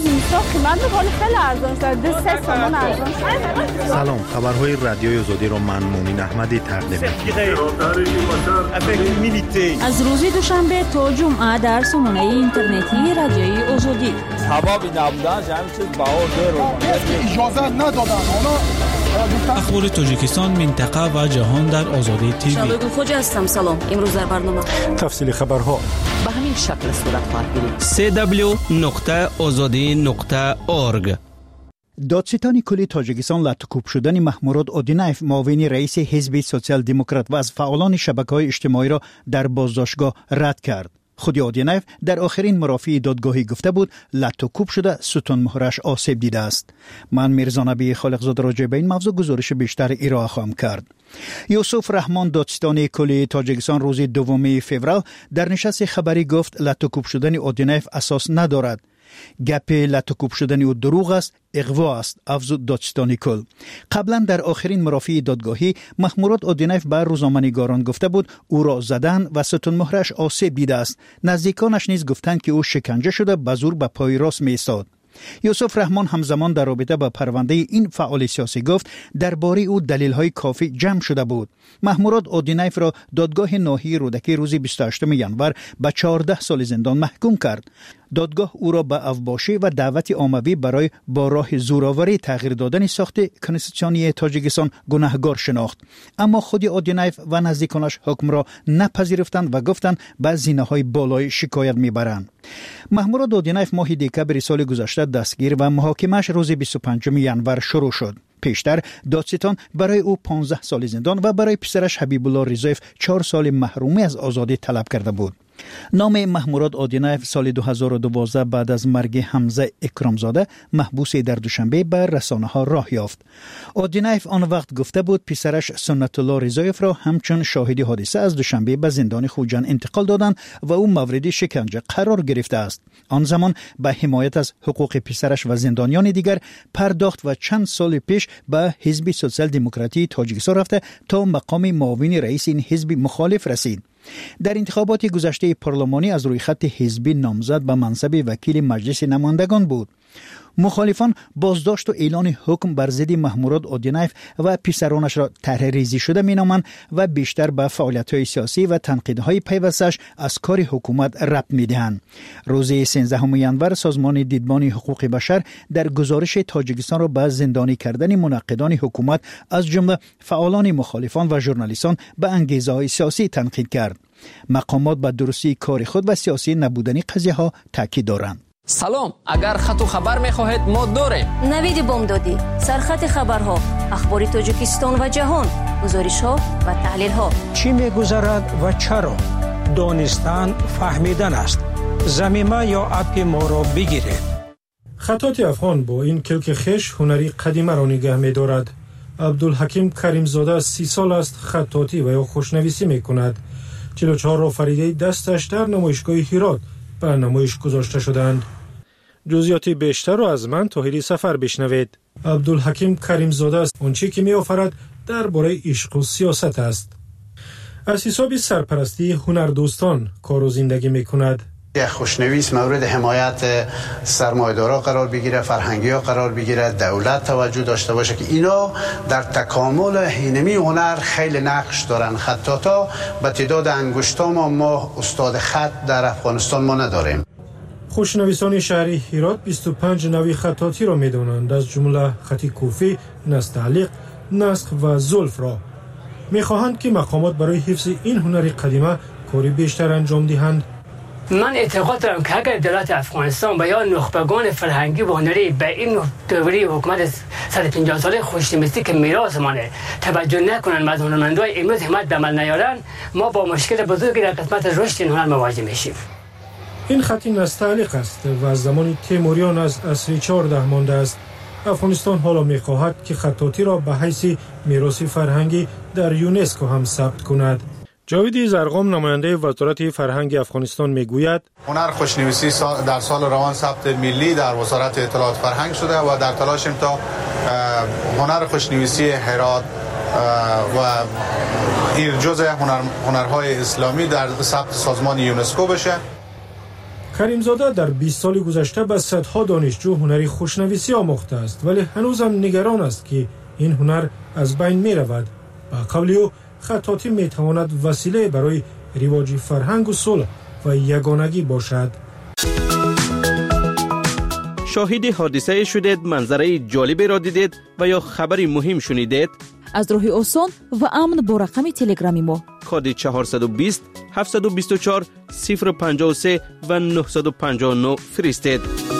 سلام، خبرهای رادیوی آزادی را من مومن احمدی تقدیم می‌کنم. از روز دوشنبه تا جمعه در سامانه اینترنتی رادیوی آزادی. هوا نبودن همین چیز بهار رو اجازه ندادن. اخبار تاجیکستان، منطقه و جهان در آزادی تیوی. شادو خوجا هستم. سلام. امروز در برنامه تفصیل خبرها به همین شکل صورت خواهد گرفت. سی دبلیو نقطه آزادی نقطه اورگ. دادستان کلی تاجیکستان لطوکوب شدن محمود اودینایف معاون رئیس حزب سوسیال دموکرات و از فعالان شبکه‌های اجتماعی را در بازداشتگاه رد کرد. خود اودینایف در آخرین مرافعه دادگاهی گفته بود لطوکوب شده ستون مهرش آسیب دیده است. من میرزا نبی خالقزاده راجع به این موضوع گزارش بیشتر ارائه خواهم کرد. یوسف رحمان دادستان کلی تاجیکستان روز دوم فوریه در نشست خبری گفت لطوکوب شدن اودینایف اساس ندارد. گپ لطوکوب شدن او دروغ است، اغوا است، افزود دادستان کل. قبلا در آخرین مرافعه دادگاهی محمود اودینایف بر روزنامه‌نگاران گفته بود او را زدن و ستون مهرش آسیب دیده است. نزدیکانش نیز گفتند که او شکنجه شده به زور به پای راست می‌ایستاد. یوسف رحمان همزمان در رابطه با پرونده این فعال سیاسی گفت درباره او دلیل‌های کافی جمع شده بود. محمود اودینایف را دادگاه ناحیه رودکی روز بیست و هشتم ژانویه به چهارده سال زندان محکوم کرد. دادگاه او را به افباشی و دعوت عمومی برای با راه زورآوری تغییر دادن ساخت کنستیتوسیونی تاجیکستان گناهکار شناخت، اما خود اودینایف و نزدیکانش حکم را نپذیرفتند و گفتند به زینه‌های بالای شکایت میبرند. محمود اودینایف ماه دکمبر سال گذشته دستگیر و محاکمه‌اش روز بیست و پنجم ژانویه شروع شد. پیشتر دادستان برای او پانزده سال زندان و برای پسرش حبیب الله رضایف چهار سال محرومی از آزادی طلب کرده بود. نام محمود اودینایف سال دو هزار و دوازده بعد از مرگ حمزه اکرامزاده محبوس در دوشنبه بر رسانه ها راه یافت. اودینایف آن وقت گفته بود پسرش سنت الله رضایف را همچون شاهد حادثه از دوشنبه به زندان خوجند انتقال دادند و او مورد شکنجه قرار گرفته است. آن زمان به حمایت از حقوق پسرش و زندانیان دیگر پرداخت و چند سال پیش به حزب سوسیال دموکراتی تاجیکستان رفته تا مقام معاون رئیس این حزب مخالف رسید. در انتخابات گذشته پارلمانی از روی خط حزبی نامزد به منصب وکیل مجلس نمایندگان بود. مخالفان بازداشت و اعلان حکم بر ضد محمود اودینایف و پسرانش را طرح ریزی شده مینامند و بیشتر به فعالیت‌های سیاسی و تنقیدهای پیوستش از کار حکومت ربط می‌دهند. روز سیزدهم ژانویه سازمان دیدبان حقوق بشر در گزارش تاجیکستان را به زندانی کردن منقدان حکومت از جمله فعالان مخالفان و ژورنالیستان به انگیزه‌های سیاسی تنقید کرد. مقامات به درستی کار خود و سیاسی نبودن قضیه‌ها تاکید دارند. سلام، اگر خط و خبر می‌خواهید ما داریم. نوید بامدادی، سرخط خبرها، اخبار تاجیکستان و جهان، گزارش‌ها و تحلیل‌ها. چی می‌گذرد و چرا؟ دانستن فهمیدن است. زمینه یا اپ ما را بگیرید. خطاط افغان با این کلک خش هنری قدیمه را نگه می‌دارد. عبدالحکیم کریمزاده سی سال است خطاطی و یا خوشنویسی می‌کند. چهل و چهار آفریده دستش در نمایشگاه هرات به نمایش گذاشته شدند. جزئیات بیشتر را از من طاهری سفر بشنوید. عبدالحکیم کریمزاده است آنچه که می‌آفرد درباره عشق و سیاست است. از حساب سرپرستی هنردوستان کار و زندگی می‌کند. یک خوشنویس مورد حمایت سرمایه‌دارا قرار بگیره، فرهنگی‌ها قرار بگیره، دولت توجه داشته باشه که اینا در تکامل اینمی هنر خیلی نقش دارن. خطاطا به تعداد انگشتان ما, ما استاد خط در افغانستان ما نداریم. خوشنویسان شهری هرات بیست و پنج نوع خطاطی را می‌دانند، از جمله خط کوفی، نستعلیق، نسخ و زلف را. می‌خواهند که مقامات برای حفظ این هنر قدیمه کاری بیشتر انجام دهند. من اعتقاد دارم که اگر دولت افغانستان و یا نخبگان فرهنگی و هنری به این دوره حکومت صد و پنجاه ساله خوشنویسی که میراث مانه توجه نکنن و از هنرمندای امروز همت به عمل نیارن، ما با مشکل بزرگی در قسمت رشد این هنر مواجه میشیم. این خطی نستعلیق است و از زمان تیموریان از عصر چهارده مانده است. افغانستان حالا می‌خواهد که خطاطی را به حیث میراث فرهنگی در یونسکو هم ثبت کند. جاوید زرقام نماینده وزارت فرهنگ افغانستان میگوید هنر خوشنویسی در سال روان ثبت ملی در وزارت اطلاعات فرهنگ شده و در تلاشیم تا هنر خوشنویسی هرات و این جزء هنر هنرهای اسلامی در ثبت سازمان یونسکو بشه. کریمزاده در بیست سال گذشته به صدها دانشجو هنری خوشنویسی آموخته است، ولی هنوزم نگران است که این هنر از بین می رود. با قول او خطاطی می تواند وسیله برای رواج فرهنگ و صلح و یگانگی باشد. شاهد حادثه شدید، منظره جالبی را دیدید و یا خبری مهم شنیدید؟ از راهی آسان و امن با رقم تلگرامی ما کد چهارصد و بیست هفتصد و بیست و چهار صفر پنجاه و سه و نهصد و پنجاه و نه فرستید.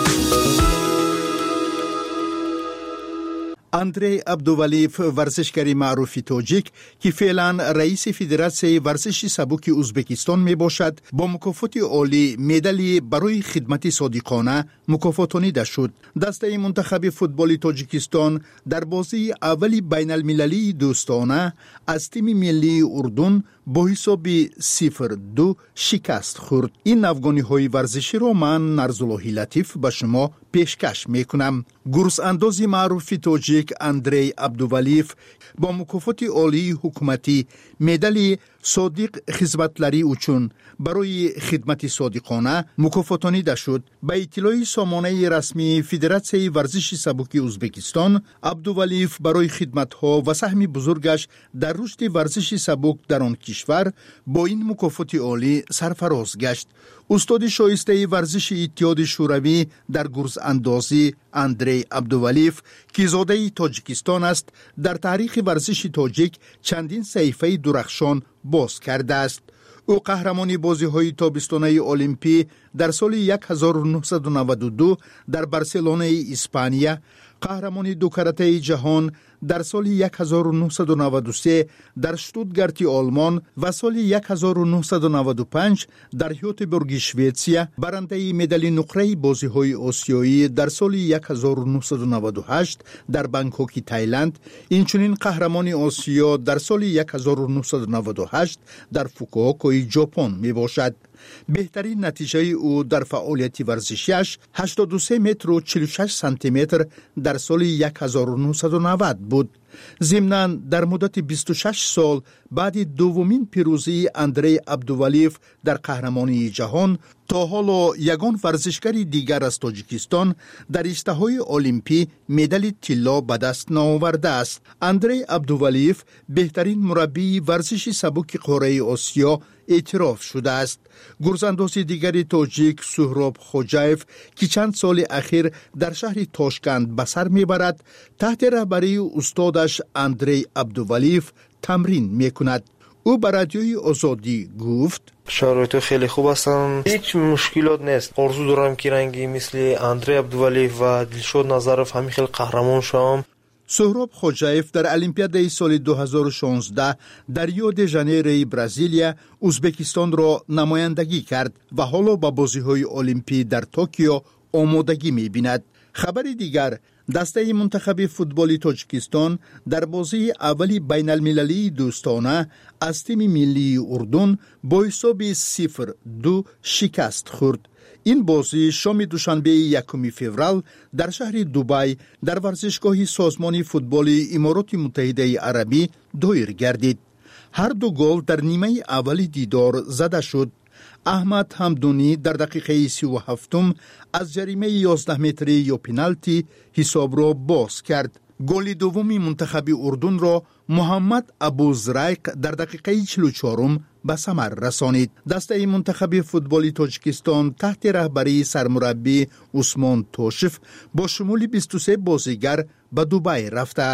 اندری عبدولیف ورزشکاری معروف تاجیک که فعلا رئیس فدراسیون ورزش سبک ازبکستان می باشد، با مکافات عالی مدالی برای خدمت صادقانه مکافاتانیده شد. دسته منتخب فوتبال تاجیکستان در بازی اولی بین المللی دوستانه از تیم ملی اردن با حساب صفر دو شکست خورد. این افغانی های ورزشی را من نرزاللهی لطیف به شما پیشکش می کنم. گرس اندازی معروف تاجیک اندری عبدولیف با مکافات عالی حکومتی مدال صادق خدمتلری اوچون برای خدمت صادقانه مکافاتانیده شد. به اطلاع سامانه رسمی فدراسیون ورزش سبک ازبکستان، عبدولیف برای خدمت‌ها و سهم بزرگش در رشد ورزش سبک در آن کشور با این مکافات عالی سرفراز گشت. استاد شایسته ورزش اتحاد شوروی در گرز اندازی اندری عبدولیف که زاده تاجیکستان است، در تاریخ ورزش تاجیک چندین صحیفه درخشان باز کرده است. او قهرمانی بازی‌های تابستانه المپی در سال هزار و نهصد و نود و دو در بارسلونه اسپانیا، قهرمانی دو کرته جهان در سال هزار و نهصد و نود و سه در شتوتگارت آلمان و سال هزار و نهصد و نود و پنج در هیوتبورگ شوئیسریا، برنده مدال نقره بازی‌های آسیایی در سال هزار و نهصد و نود و هشت در بانکوک تایلند، اینچنین قهرمانی آسیا در سال هزار و نهصد و نود و هشت در فوکووکا ژاپن می باشد. بهترین نتیجه او در فعالیت ورزشیش هشتاد و سه متر و چهل و شش سانتی متر در سال هزار و نهصد و نود بود. ضمناً در مدت بیست و شش سال بعد دومین پیروزی اندری عبدولیف در قهرمانی جهان، تا حالا یگان ورزشکار دیگر از تاجیکستان در اشتهای المپی مدال طلا به دست نآورده است. اندری عبدولیف بهترین مربی ورزش سبک قاره آسیا اعتراف شده است. گرزانداز دیگری تاجیک سهراب خوجایف که چند سال اخیر در شهر تاشکند به سر میبرد، تحت رهبری استادش اندری عبدولیف تمرین میکند. او به رادیوی آزادی گفت شرایط خیلی خوب هستن، هیچ مشکلات نیست. آرزو دارم که رنگی مثل اندری عبدولیف و دلشاد نظرف همین خیلی قهرمان شوم. سهراب خوجایف در المپیاد سال دو هزار و شانزده در ریو د ژانیرو برزیلیا ازبکستان را نمایندگی کرد و حالا با بازی‌های المپی در توکیو آمادگی می‌بیند. خبر دیگر، دسته منتخب فوتبال تاجیکستان در بازی اولی بین المللی دوستانه از تیم ملی اردن با حساب صفر دو شکست خورد. این بازی شام دوشنبه یکم فوریه در شهر دبی در ورزشگاه سازمان فوتبال امارات متحده عربی دایر گردید. هر دو گل در نیمه اول دیدار زده شد. احمد حمدونی در دقیقه سی و هفتم از جریمه یازده متری یا پنالتی حساب را باز کرد. گل دومی منتخب اردن را محمد ابوزرایق در دقیقه چهل و چهار به ثمر رسانید. دسته منتخب فوتبال تاجیکستان تحت رهبری سرمربی عثمان توشف با شمول بیست و سه بازیگر به دبی رفته است.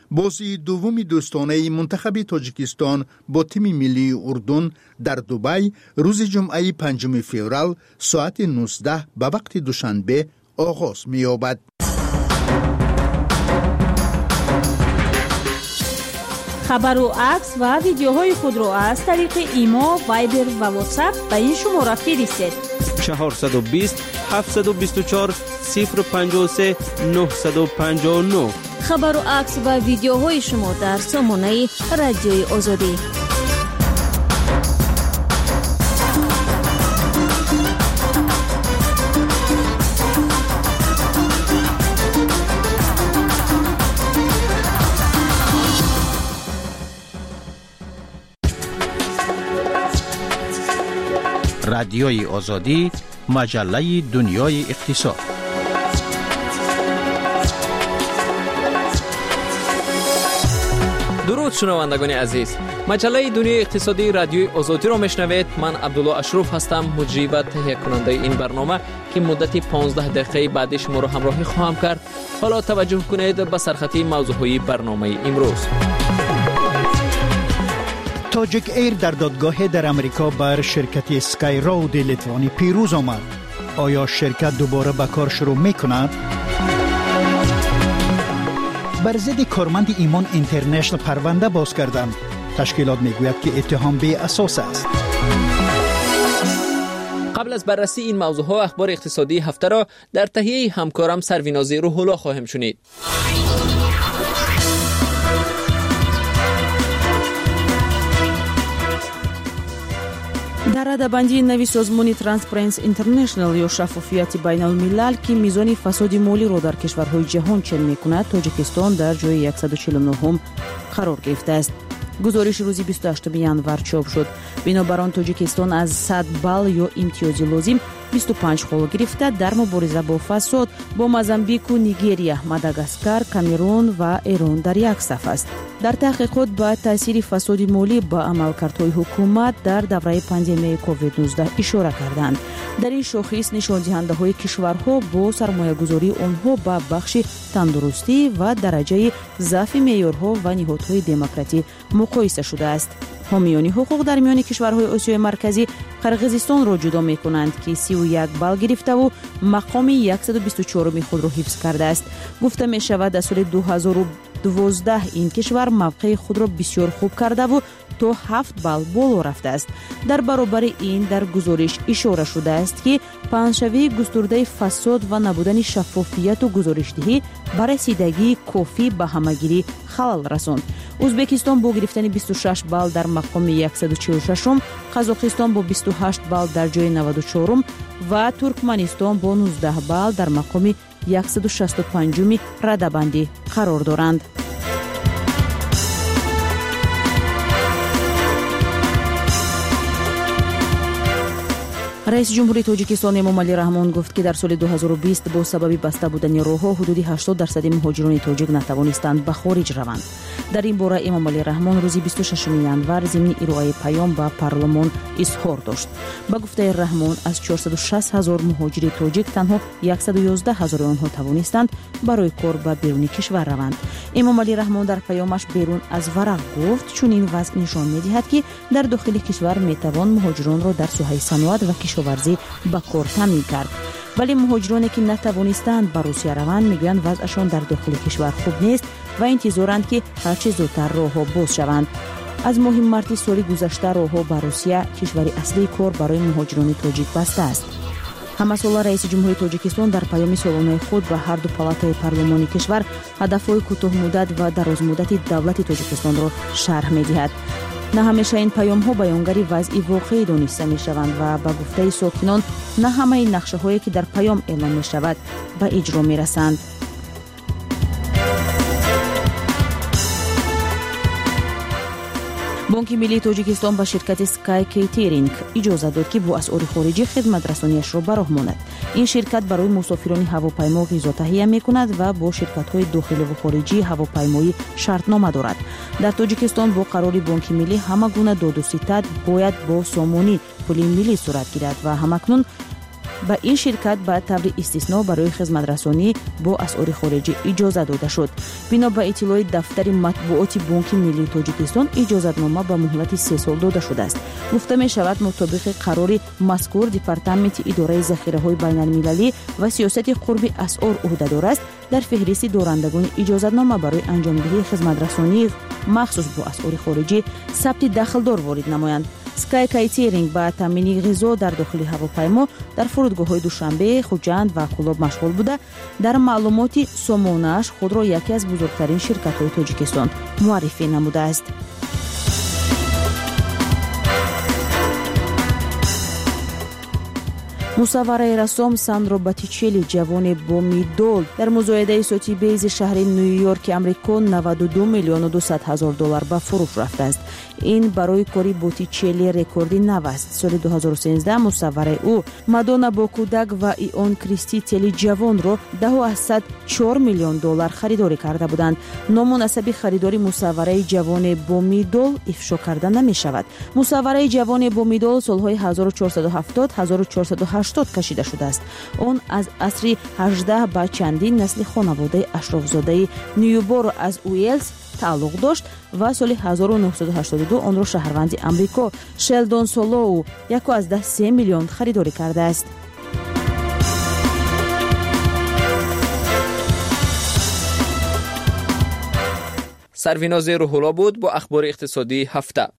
بازی دوم دوستانه منتخب تاجیکستان با تیم ملی اردن در دبی روز جمعه پنجم فوریه ساعت نوزده به وقت دوشنبه آغاز می‌یابد. خبر و عکس و ویدیوهای خود را از طریق ایما، وایبر و واتساپ به این شماره فرستید. چهارصد و بیست هفتصد و بیست و چهار صفر پنجاه و سه نهصد و پنجاه و نه. خبر و عکس و ویدیوهای شما در سامانه رادیوی آزادی. رادیوی آزادی، مجله دنیای اقتصاد. درود شنوندگان عزیز، مجله دنیای اقتصادی رادیوی آزادی را میشنوید. من عبدالله اشرف هستم، مجری و تهیه کننده این برنامه که مدت پانزده دقیقه بعد شما را همراهی خواهم کرد. حالا توجه کنید به سرخطی موضوعهای برنامه امروز. تاجیک ایر در دادگاه در امریکا بر شرکت اسکای رود لیتوانی پیروز آمد. آیا شرکت دوباره به کار شروع میکند؟ بر ضد کارمند ایمان اینترنشنال پرونده باز کردند. تشکیلات میگوید که اتهام بی اساس است. قبل از بررسی این موضوعها اخبار اقتصادی هفته را در تهیه همکارم سرویناز روح‌الله خواهم شنید. در رده‌بندی نوی سازمان ترانسپرنسی اینترنشنال یا شفافیت بین الملل که میزان فساد مالی را در کشورهای جهان چنین میکند، تاجیکستان در جای صد و چهل و نه قرار گرفته است. گزارش روزی بیست و هشتم ژانویه چاپ شد. بنابر آن تاجیکستان از صد بال یا امتیاز لازم بیست و پنج خال گرفته در مبارزه با فساد با موزامبیک و نیگریا، ماداگاسکار، کامرون و ایران در یک صف است. در تحقیقات با تاثیر فساد مالی با عملکردهای حکومت در دوره پاندمی کووید نوزده اشاره کردند. در این شاخص نشان دهنده‌های کشورها با سرمایه‌گذاری آنها با بخش تندرستی و درجه ضعف معیارها و نهادهای دموکراتی مقایسه شده است. حامیان حقوق در میان کشورهای آسیای مرکزی قرقیزستان را جدا می‌کنند که سی و یک بال گرفته و مقام صد و بیست و چهار خود را حفظ کرده است. گفته می شود در سال دو هزار و دوازده این کشور موقع خود را بسیار خوب کرده و تا هفت بال بالا رفته است. در برابر این در گزارش اشاره شده است که پنجشنبه گسترده فساد و نبودن شفافیت و گزارشدهی بر رسیدگی کافی به همگیری خلل رساند. ازبکستان با گرفتن بیست و شش بال در مقام صد و چهل و شش، قزاقستان با بیست و هشت بال در جای نود و چهار و ترکمنستان با نوزده بال در مقام صد و شصت و پنج رده‌بندی قرار دارند. رئیس جمهوری تاجیکستان امامعلی رحمان گفت که در سال دو هزار و بیست با سبب بسته بودن راه‌ها حدود هشتاد درصد مهاجران تاجیک نتوانستند به خارج روند. در این باره امامعلی رحمان روز بیست و ششم ژانویه ضمن ارائه پیام به پارلمان اظهار داشت. با گفته رحمان از چهارصد و شصت هزار مهاجر تاجیک تنها صد و یازده هزار آنها توانستند برای کار به بیرون کشور روند. امامعلی رحمان در پیامش بیرون از ورق گفت چون این وضع نشان می‌دهد که در داخل کشور میتوان مهاجران را در ساحه صنعت و کشاورزی به کار تامین کرد. ولی مهاجرانی که نتوانستند به روسیه روند میگویند وضعشان در داخل کشور خوب نیست و انتظارند که هرچه زودتر راه‌ها باز شوند. از ماه مارس سال گذشته راه‌ها به روسیه کشور اصلی کار برای مهاجران تاجیک بسته است. همساله رئیس جمهوری تاجیکستان در پیام سالانه خود به هر دو پالاتای پارلمانی کشور هدف‌های کوتاه مدت و دراز مدت دولت تاجیکستان را شرح می‌دهد. نه همیشه این پیام ها بیانگر وضعی واقعی دانسته می شوند و با گفته ساکنان نه همه این نقشه هایی که در پیام اعلام می شود به اجرا می رسند. بانک ملی تاجیکستان به شرکت اسکای کیترینگ اجازه داد که با اسعار خارجی خدمت رسانیش را به راه ماند. این شرکت برای مسافران هواپیما غذا تهیه می‌کند و با شرکت‌های داخلی و خارجی هواپیمایی شرطنامه دارد. در تاجیکستان با قرار بانک ملی همه گونه داد و ستد باید با سامانی پول ملی صورت گیرد و همکنون به این شرکت به طور استثنا برای خدمت رسانی با اسعار خارجی اجازه داده شد. بنا به اطلاع دفتر مطبوعات بانک ملی تاجیکستان اجازتنامه به مهلت سه سال داده شده است. گفته می شود مطابق قرار مذکور دپارتمنت اداره ذخیره های بین المللی و سیاست قرب اسعار عهدهدار است در فهرست دارندگان اجازتنامه برای انجامدهی خدمت رسانی مخصوص با اسعار خارجی ثبت دخلدار وارد نمایند. سکای کیترینگ با تامین غذا در داخل هواپیما در فرودگاه‌های دوشنبه، خوجند و کلاب مشغول بوده. در معلومات سامانه‌اش خود را یکی از بزرگترین شرکت‌های تاجیکستان معرفی نموده است. مصور رسام ساندرو باتیچلی جوان با میدال در مزایده سوتی بیز شهر نیویورک امریکا نود و دو میلیون و دویست هزار دلار به فروش رفته است. این برای کاری باتیچلی رکوردی نو است. سال دو هزار و سیزده مصور او مادونا با کودک و ایون کریستی تلی جوان را ده و صد و چهار میلیون دلار خریداری کرده بودند. نامناسب خریداری مصور جوان با میدال افشا کرده نمی شود. مصور جوان با میدال سالهای هزار و چهارصد و هفتاد هزار و چهارصد و هشتاد کشیده شده است. آن از عصر هجده به چندین نسل خانواده اشرافزاده نیوبورو از ویلز تعلق داشت و سال هزار و نهصد و هشتاد و دو آن را شهروند امریکا شلدون سولو یک از ده سه میلیون خریداری کرده است. سرویناز روح‌الله بود با اخبار اقتصادی هفته.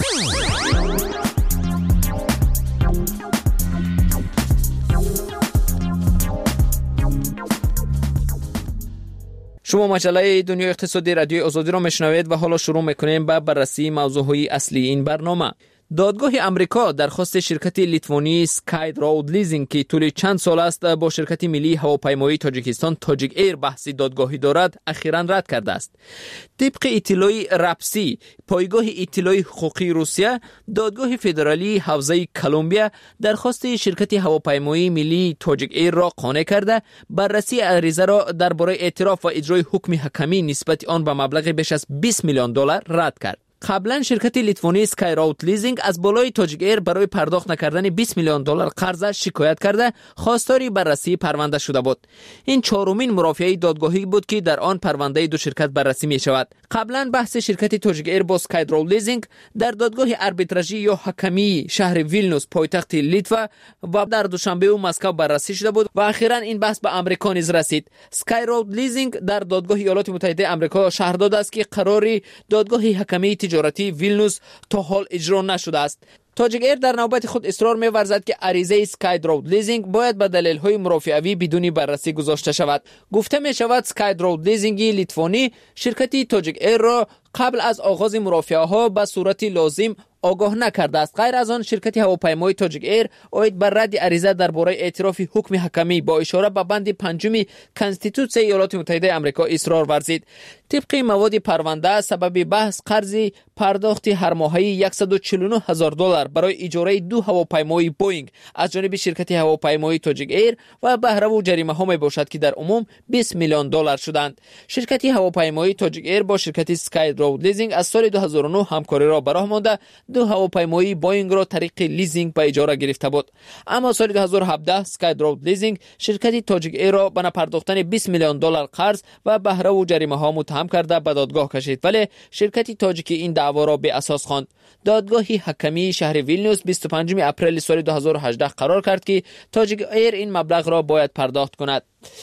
شما مجله دنیای اقتصادی رادیوی آزادی را میشنوید و حالا شروع میکنیم به بررسی موضوعهای اصلی این برنامه. دادگاه امریکا درخواست شرکت لیتوانی سکای رود لیزینگ که طول چند سال است با شرکت ملی هواپیمایی تاجیکستان تاجیک ایر بحثی دادگاهی دارد اخیراً رد کرده است. طبق اطلاع رپسی پایگاه اطلاع حقوقی روسیه، دادگاه فدرالی حوزه کلمبیا درخواست شرکت هواپیمایی ملی تاجیک ایر را قانع کرده بررسی عریضه را درباره اعتراف و اجرای حکم حکمی نسبت آن به مبلغ بیش از بیست میلیون دلار رد کرد. قبلا شرکت لیتوانی سکای رود لیزینگ از بالای تاجیک ایر برای پرداخت نکردن بیست میلیون دلار قرض شکایت کرده خواستار بررسی پرونده شده بود. این چهارمین مرافعه دادگاهی بود که در آن پرونده دو شرکت بررسی می شود. قبلا بحث شرکت تاجیک ایر با سکای رود لیزینگ در دادگاه آربیتراژی یا حکمی شهر ویلنوس پایتخت لیتوا و در دوشنبه و مسکو بررسی شده بود و اخیراً این بحث به امریکا نیز رسید. سکای رود لیزینگ در دادگاه ایالات متحده آمریکا شهر داده است که قراری دادگاه حکمی تجارتی ویلنوس تا حال اجرا نشده است. تاجیک ایر در نوبت خود اصرار می‌ورزد که عریضه سکای رود لیزینگ باید به دلایل‌های مرافعه‌ای بدون بررسی گذاشته شود. گفته می‌شود سکای رود لیزینگ لیتوانی شرکت تاجیک ایر را قبل از آغاز مرافعه‌ها به صورت لازم آگاه نکرده است. غیر از آن شرکت هواپیمایی تاجیک ایر اوید بر رد عریضه درباره اعتراف حکم حکمی با اشاره به بند پنجم کنستیتوسیون ایالات متحده آمریکا اصرار ورزید. طبق مواد پرونده سبب بحث قرض پرداخت هر ماهی صد و چهل و نه هزار دلار برای اجاره دو هواپیمای بوئینگ از جانب شرکت هواپیمایی تاجیک ایر و بهره و جریمه ها می باشد که در عموم بیست میلیون دلار شدند. شرکت هواپیمایی تاجیک ایر با شرکت سکای رود لیزینگ از سال دو هزار و نه همکاری را به راه مانده دو هواپیمایی بوئینگ را طریق لیزینگ به اجاره گرفته بود. اما سال دو هزار و هفده سکای رود لیزینگ شرکت تاجیک ایر را به پرداختن بیست میلیون دلار قرض و بهره و جریمه ها متهم کرده به دادگاه کشید، ولی شرکت تاجیک این دعوا را به اساس خواند. دادگاه حکمی شهر ویلنیوس بیست و پنجم اپریل سال دو هزار و هجده قرار کرد که تاجیک ایر این مبلغ را باید پرداخت کند.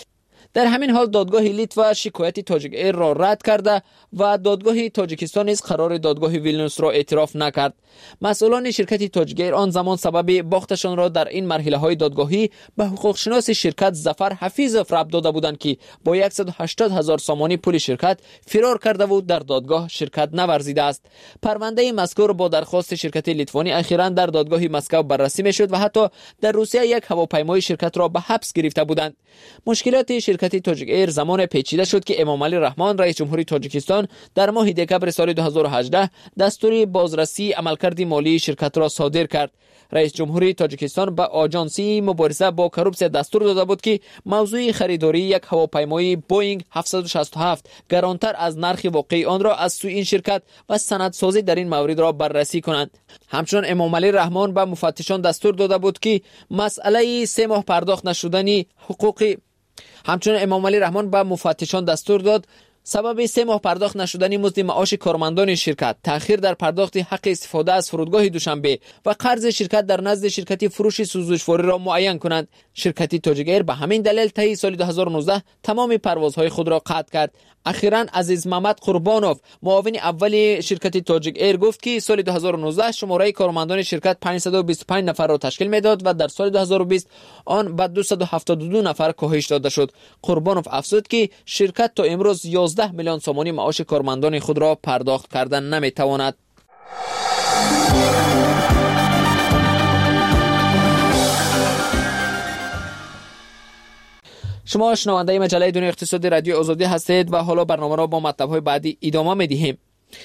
در همین حال دادگاه لیتوا شکایت تاجیک ایر را رد کرده و دادگاه تاجیکستان نیز قرار دادگاه ویلنیوس را اعتراف نکرد. مسئولان شرکت تاجیک ایر آن زمان سبب باختشان را در این مرحله های دادگاهی به حقوق شناس شرکت ظفر حفیظ فراب داده بودند که با صد و هشتاد هزار سامانی پول شرکت فرار کرده و در دادگاه شرکت نورزیده است. پرونده مذکور با درخواست شرکت لیتوانی اخیراً در دادگاه مسکو بررسی میشد و حتی در روسیه یک هواپیمای شرکت را به حبس گرفته بودند. مشکلات شرکت شرکت تاجیک ایر زمان پیچیده شد که امامعلی رحمان رئیس جمهوری تاجیکستان در ماه دکبر سال دو هزار و هجده دستور بازرسی عملکرد مالی شرکت را صادر کرد. رئیس جمهوری تاجیکستان به آژانسی مبارزه با کروپسیا دستور داده بود که موضوع خریداری یک هواپیمای بوینگ هفتصد و شصت و هفت گرانتر از نرخ واقعی آن را از سوی این شرکت و سندسازی در این مورد را بررسی کنند. همچنین امامعلی رحمان به مفتشان دستور داده بود که مسئله سه ماه پرداخت نشدنی حقوقی همچنین امامعلی رحمان به مفتشان دستور داد سبب سه ماه پرداخت نشدنی مزد معاش کارمندان شرکت، تأخیر در پرداخت حق استفاده از فرودگاه دوشنبه و قرض شرکت در نزد شرکت فروش سوزشواری را معین کنند. شرکت تاجیک ایر به همین دلیل طی سال دو هزار و نوزده تمام پروازهای خود را قطع کرد. اخیراً عزیز محمد قربانوف معاون اول شرکت تاجیک ایر گفت که سال دو هزار و نوزده شماره کارمندان شرکت پانصد و بیست و پنج نفر را تشکیل میداد و در سال دو هزار و بیست آن به دویست و هفتاد و دو نفر کاهش داده شد. قربانوف افزود که شرکت تا امروز یازده میلیون سومانی معاش کارمندان خود را پرداخت کردن نمیتواند. شما شنونده مجله دنیای اقتصادی رادیو آزادی هستید و حالا برنامه را با مطلب‌های بعدی ادامه می‌دهیم.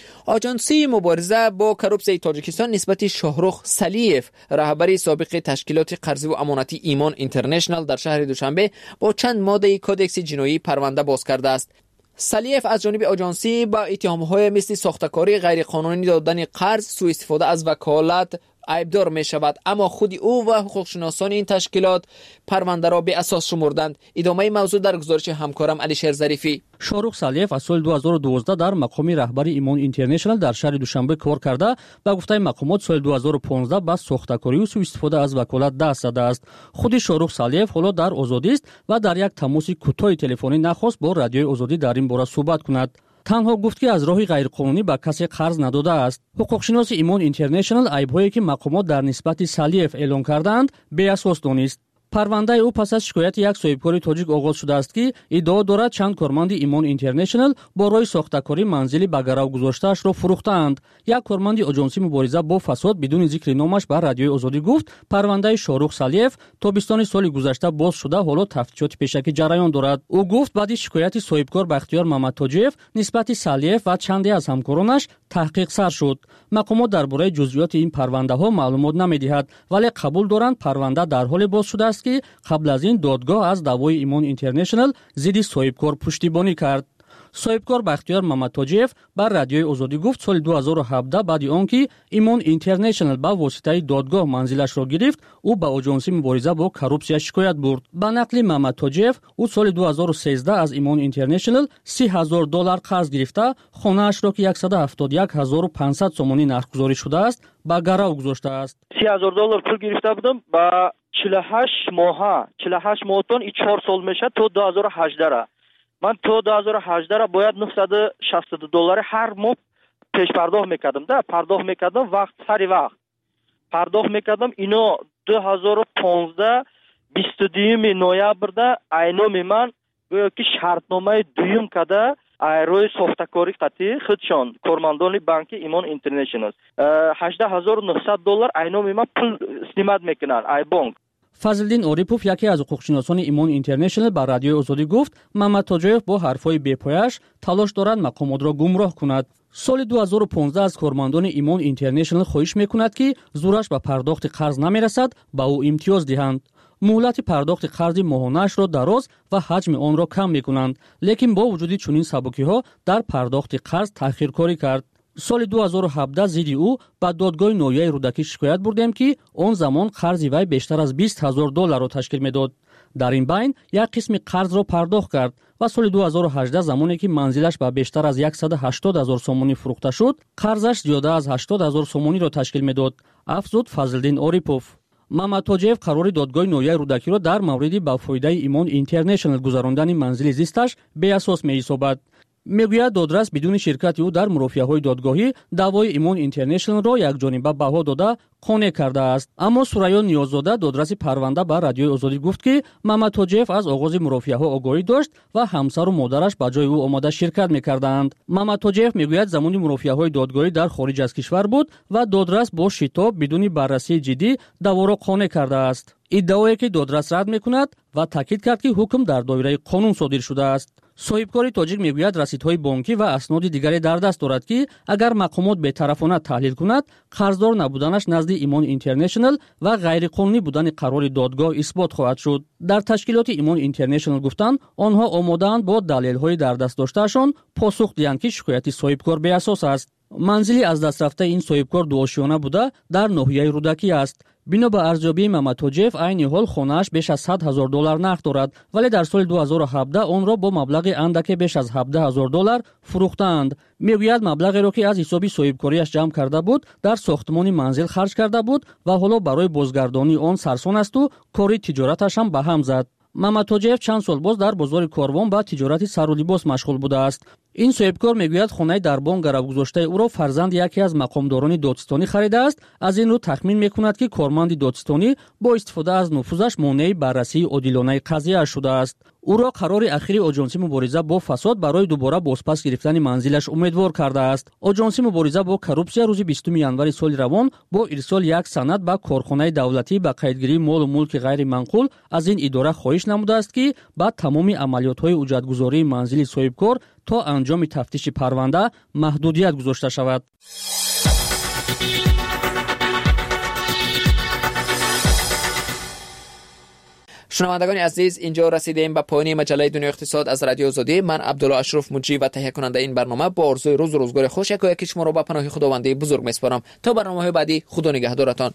آژانسی مبارزه با کروپسیا تاجیکستان نسبت شاهرخ سلیف رهبری سابق تشکیلات قرضی و امانتی ایمان اینترنشنال در شهر دوشنبه با چند ماده کدکس جنایی پرونده باز کرده است. سلیف از جانب آژانسی با اتهام‌های مثل ساختکاری غیرقانونی دادن قرض، سوء استفاده از وکالت عیبدار می شود، اما خود او و حقوقشناسان این تشکیلات پرونده را به اساس شمردند. ادامه موضوع در گزارش همکارم علیشیر ظریفی. شاهرخ سلیف از سال دو هزار و دوازده در مقام رهبری ایمان اینترنشنال در شهر دوشنبه کار کرده و گفته مقامات سال دو هزار و پانزده با ساختکاری و سوء استفاده از وکالت دست زده است. خود شاهرخ سلیف حالا در آزادی است و در یک تماس کوتاه تلفنی نخواست با رادیوی آزادی در این باره صحبت کند. تنها گفت که از راه غیرقانونی به کسی قرض نداده است. حقوقشناس ایمان اینترنشنال عیب‌هایی که مقامات در نسبت سلیف اعلام کردند بی اساس دانست. پرونده او پس از شکایت یک صاحبکار تاجیک آغاز شده است که ادعا دارد چند کارمند ایمان اینترنشنال برای ساختکاری منزلی به گرو گذاشته‌اش را فروختند. یک کارمند آژانسی مبارزه با فساد بدون ذکر نامش به رادیوی آزادی گفت پرونده شاهرخ سلیف تابستان سال گذشته باز شده، حالا تفتیشات پیشکی جریان دارد. او گفت بعد از شکایت صاحبکار بختیار محمد تاجیف نسبت سلیف و چندی از همکارانش تحقیق سر شد. مقامات درباره جزئیات این پرونده ها معلومات نمی‌دهند، ولی قبول دارند پرونده در حال باز شده است که قبل از این دادگاه از دعوای ایمان اینترنشنال ضد صاحبکار پشتیبانی کرد. صاحبکار بختیار محمد تاجیف بر رادیوی آزادی گفت سال دو هزار و هفده بعد آنکه ایمان اینترنشنال با واسطه دادگاه منزلش را گرفت، او به آژانسی مبارزه با کروپسیا شکایت برد. به نقل محمد تاجیف، او سال دو هزار و سیزده از ایمان اینترنشنال سی هزار دلار قرض گرفته، خانه‌اش را که صد و هفتاد و یک هزار و پانصد سومانی نرخ‌گذاری شده است، به گرو گذاشته است. سی هزار دلار پول گرفته بودم با چهل و هشت ماه چهل و هشت ماهتون این چهار سال میشه تا دو هزار و هجده را من تا دو هزار و هجده را باید نهصد و شصت دلار هر ماه پیش پرداخت میکردم. ده پرداخت میکردم وقت سری وقت پرداخت میکردم. اینا دو هزار و پانزده بیست و دوم نوامبر ده اینام من گویا که شرطنامه دویم کده روی ساختکاری قطعی خودشان کارمندان بانک ایمان اینترنشنال هجده هزار و نهصد دلار اینام من پول استیمات میکنن ای بانک. فضلدین اوریپوف یکی از حقوقشناسان ایمان اینترنشنال با رادیوی آزادی گفت محمد تاجیف با حرفای بی‌پایه‌اش تلاش دارد مقامات را گمراه کند. سال دو هزار و پانزده از کارمندان ایمان اینترنشنال خواهش میکند که زورش به پرداخت قرض نمیرسد با او امتیاز دهند. مهلت پرداخت قرض ماهانه‌اش را دراز و حجم آن را کم میکنند، لیکن با وجود چنین سبکی‌ها در پرداخت قرض تأخیرکاری کرد. سال دو هزار و هفده ضد او به دادگاه ناحیه رودکی شکایت بردیم که آن زمان قرض وی بیشتر از بیست هزار دلار را تشکیل میداد. در این بین یک قسم قرض را پرداخت کرد و سال دو هزار و هجده زمانی که منزلش به بیشتر از صد و هشتاد هزار سومانی فروخته شد، قرضش زیاده از هشتاد هزار سومانی را تشکیل میداد، افزود فضلدین اوریپوف. محمد تاجیف قرار دادگاه ناحیه رودکی را در مورد با فایده ایمان اینترنشنال گذراندن منزل زیستش به اساس می‌یابد. میگوید دادرس بدون شرکت او در مرافعه‌های دادگاهی دعوای ایمان اینترنشنال را یک جانبه بها داده قانع کرده است. اما سوریان نیاززاده دادرس پرونده به رادیوی آزادی گفت که محمد تاجیف از آغاز مرافعه‌ها آگاهی داشت و همسر و مادرش به جای او آماده شرکت می‌کردند. محمد تاجیف میگوید زمانی مرافعه‌های دادگاهی در خارج از کشور بود و دادرس با شتاب بدون بررسی جدی دعوا را قانع کرده است. ادعایی که دادرس رد میکند و تاکید کرد که حکم در دایره قانون صادر شده است. صاحبکار تاجیک میگوید رسیدهای بانکی و اسناد دیگری در دست دارد که اگر مقامات بی‌طرفانه تحلیل کند قرضدار نبودنش نزد ایمان اینترنشنال و غیر قانونی بودن قرار دادگاه اثبات خواهد شد. در تشکیلات ایمان اینترنشنال گفتند آنها آماده‌اند با دلایل‌های در دست داشتهشان پاسخ دهند که شکایت صاحبکار بی اساس است. منزلی از دست رفته این صاحبکار دوآشیانه بوده در ناحیه رودکی است. بنا به ارزیابی محمد توجیف عین حال خانه‌اش بیش از صد هزار دلار نقد دارد ولی در سال دو هزار و هفده آن را با مبلغ اندک بیش از هفده هزار دلار فروختند. میگوید مبلغی را که از حساب صاحبکاریش جمع کرده بود در ساختمان منزل خرج کرده بود و حالا برای بازگردانی آن سرسان است و کاری تجارتش هم به هم زد. محمد توجیف چند سال باز در بازار کاروان با تجارت سر و لباس مشغول بوده است. این صاحبکار میگوید خانه در بانک گرو گذاشته او را فرزند یکی از مقامداران دادستانی خریده است. از این رو تخمین میکند که کارمند دادستانی با استفاده از نفوذش مانع بررسی عادلانه قضیه شده است. او را قرار اخیر آژانس مبارزه با فساد برای دوباره بازپس گرفتن منزلش امیدوار کرده است. آژانس مبارزه با کورپسیا روز بیستم ژانویه سال روان با ارسال یک سند به کارخانه دولتی به قیدگیری مال و ملک غیر منقول از این اداره خواهش نموده است که بعد تمام عملیات‌های اجرتگذاری منزل صاحبکار تا انجام تفتیش پرونده محدودیت گذاشته شود. شنوندگان عزیز، اینجا رسیدیم به پایان مجله دنیای اقتصاد از رادیو آزادی. من عبدالله اشرف مجری و تهیه کننده این برنامه با آرزوی روز و روزگار خوش یکایک که شما را به پناه خداوند بزرگ میسپارم. تا برنامه‌های بعدی، خدا نگهدارتان.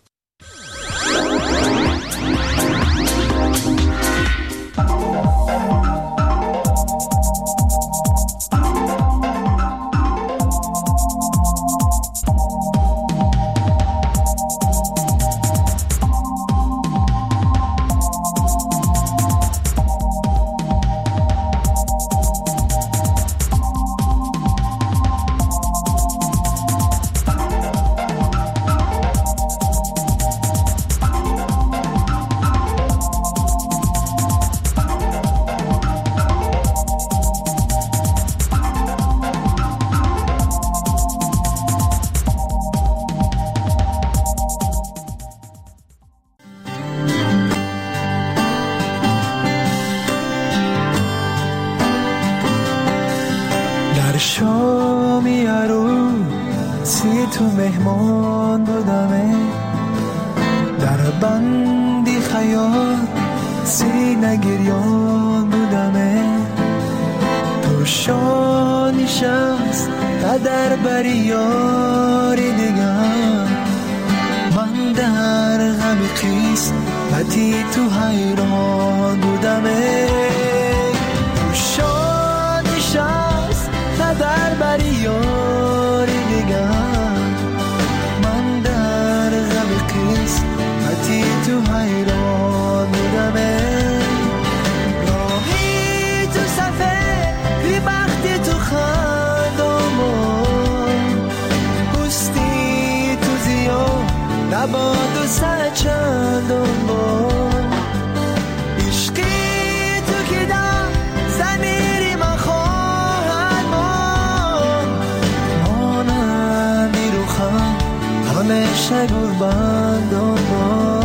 شامی عروسی تو مهمان بودمه، در بندی خیال سینه گریان بودمه، تو شانی شمس قدر بری یاری دیگر، من در غم قسمتی تو حیران بودمه، تو شانی شمس قدر بری یاری دیگر، من در غم قسمتی تو حیران بودمه، راهی تو صفحه بی بختی تو خندامون، پستی تو زیاد نباد و سر چندان بار، عشقی تو که دم زمیری من خواهد مان، مانمی رو خم همیشه گربندان بار.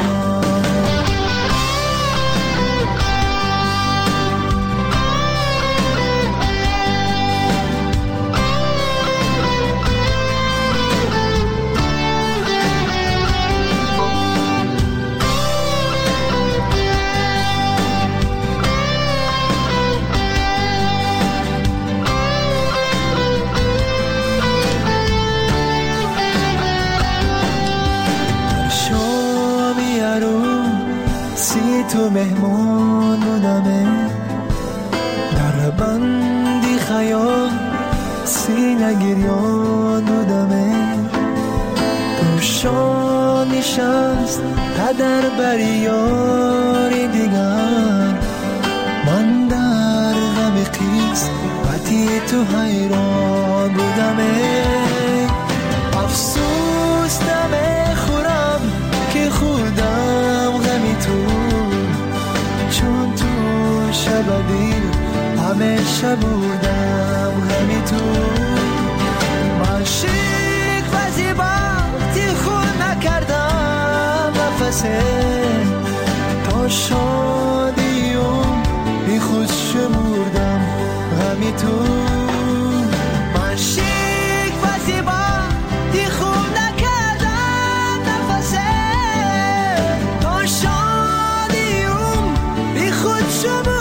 تو مهمان بودمه، در بندی خیال سینه گریان بودمه، تو شانی شمس قدر بری یاری دیگر، من در غم قسمتی تو حیران بودمه، افسوس نمیخورم که خودم غمی تو، چون تو شب دل همیشه بودم غمی تو، من شیک و زیبا تی خود نکردم نفسه، تا شادیم بی خود شمردم غمی تو من شیک و زیبا دی خوب نکردم نفسه تا شادیم بی خود شمردم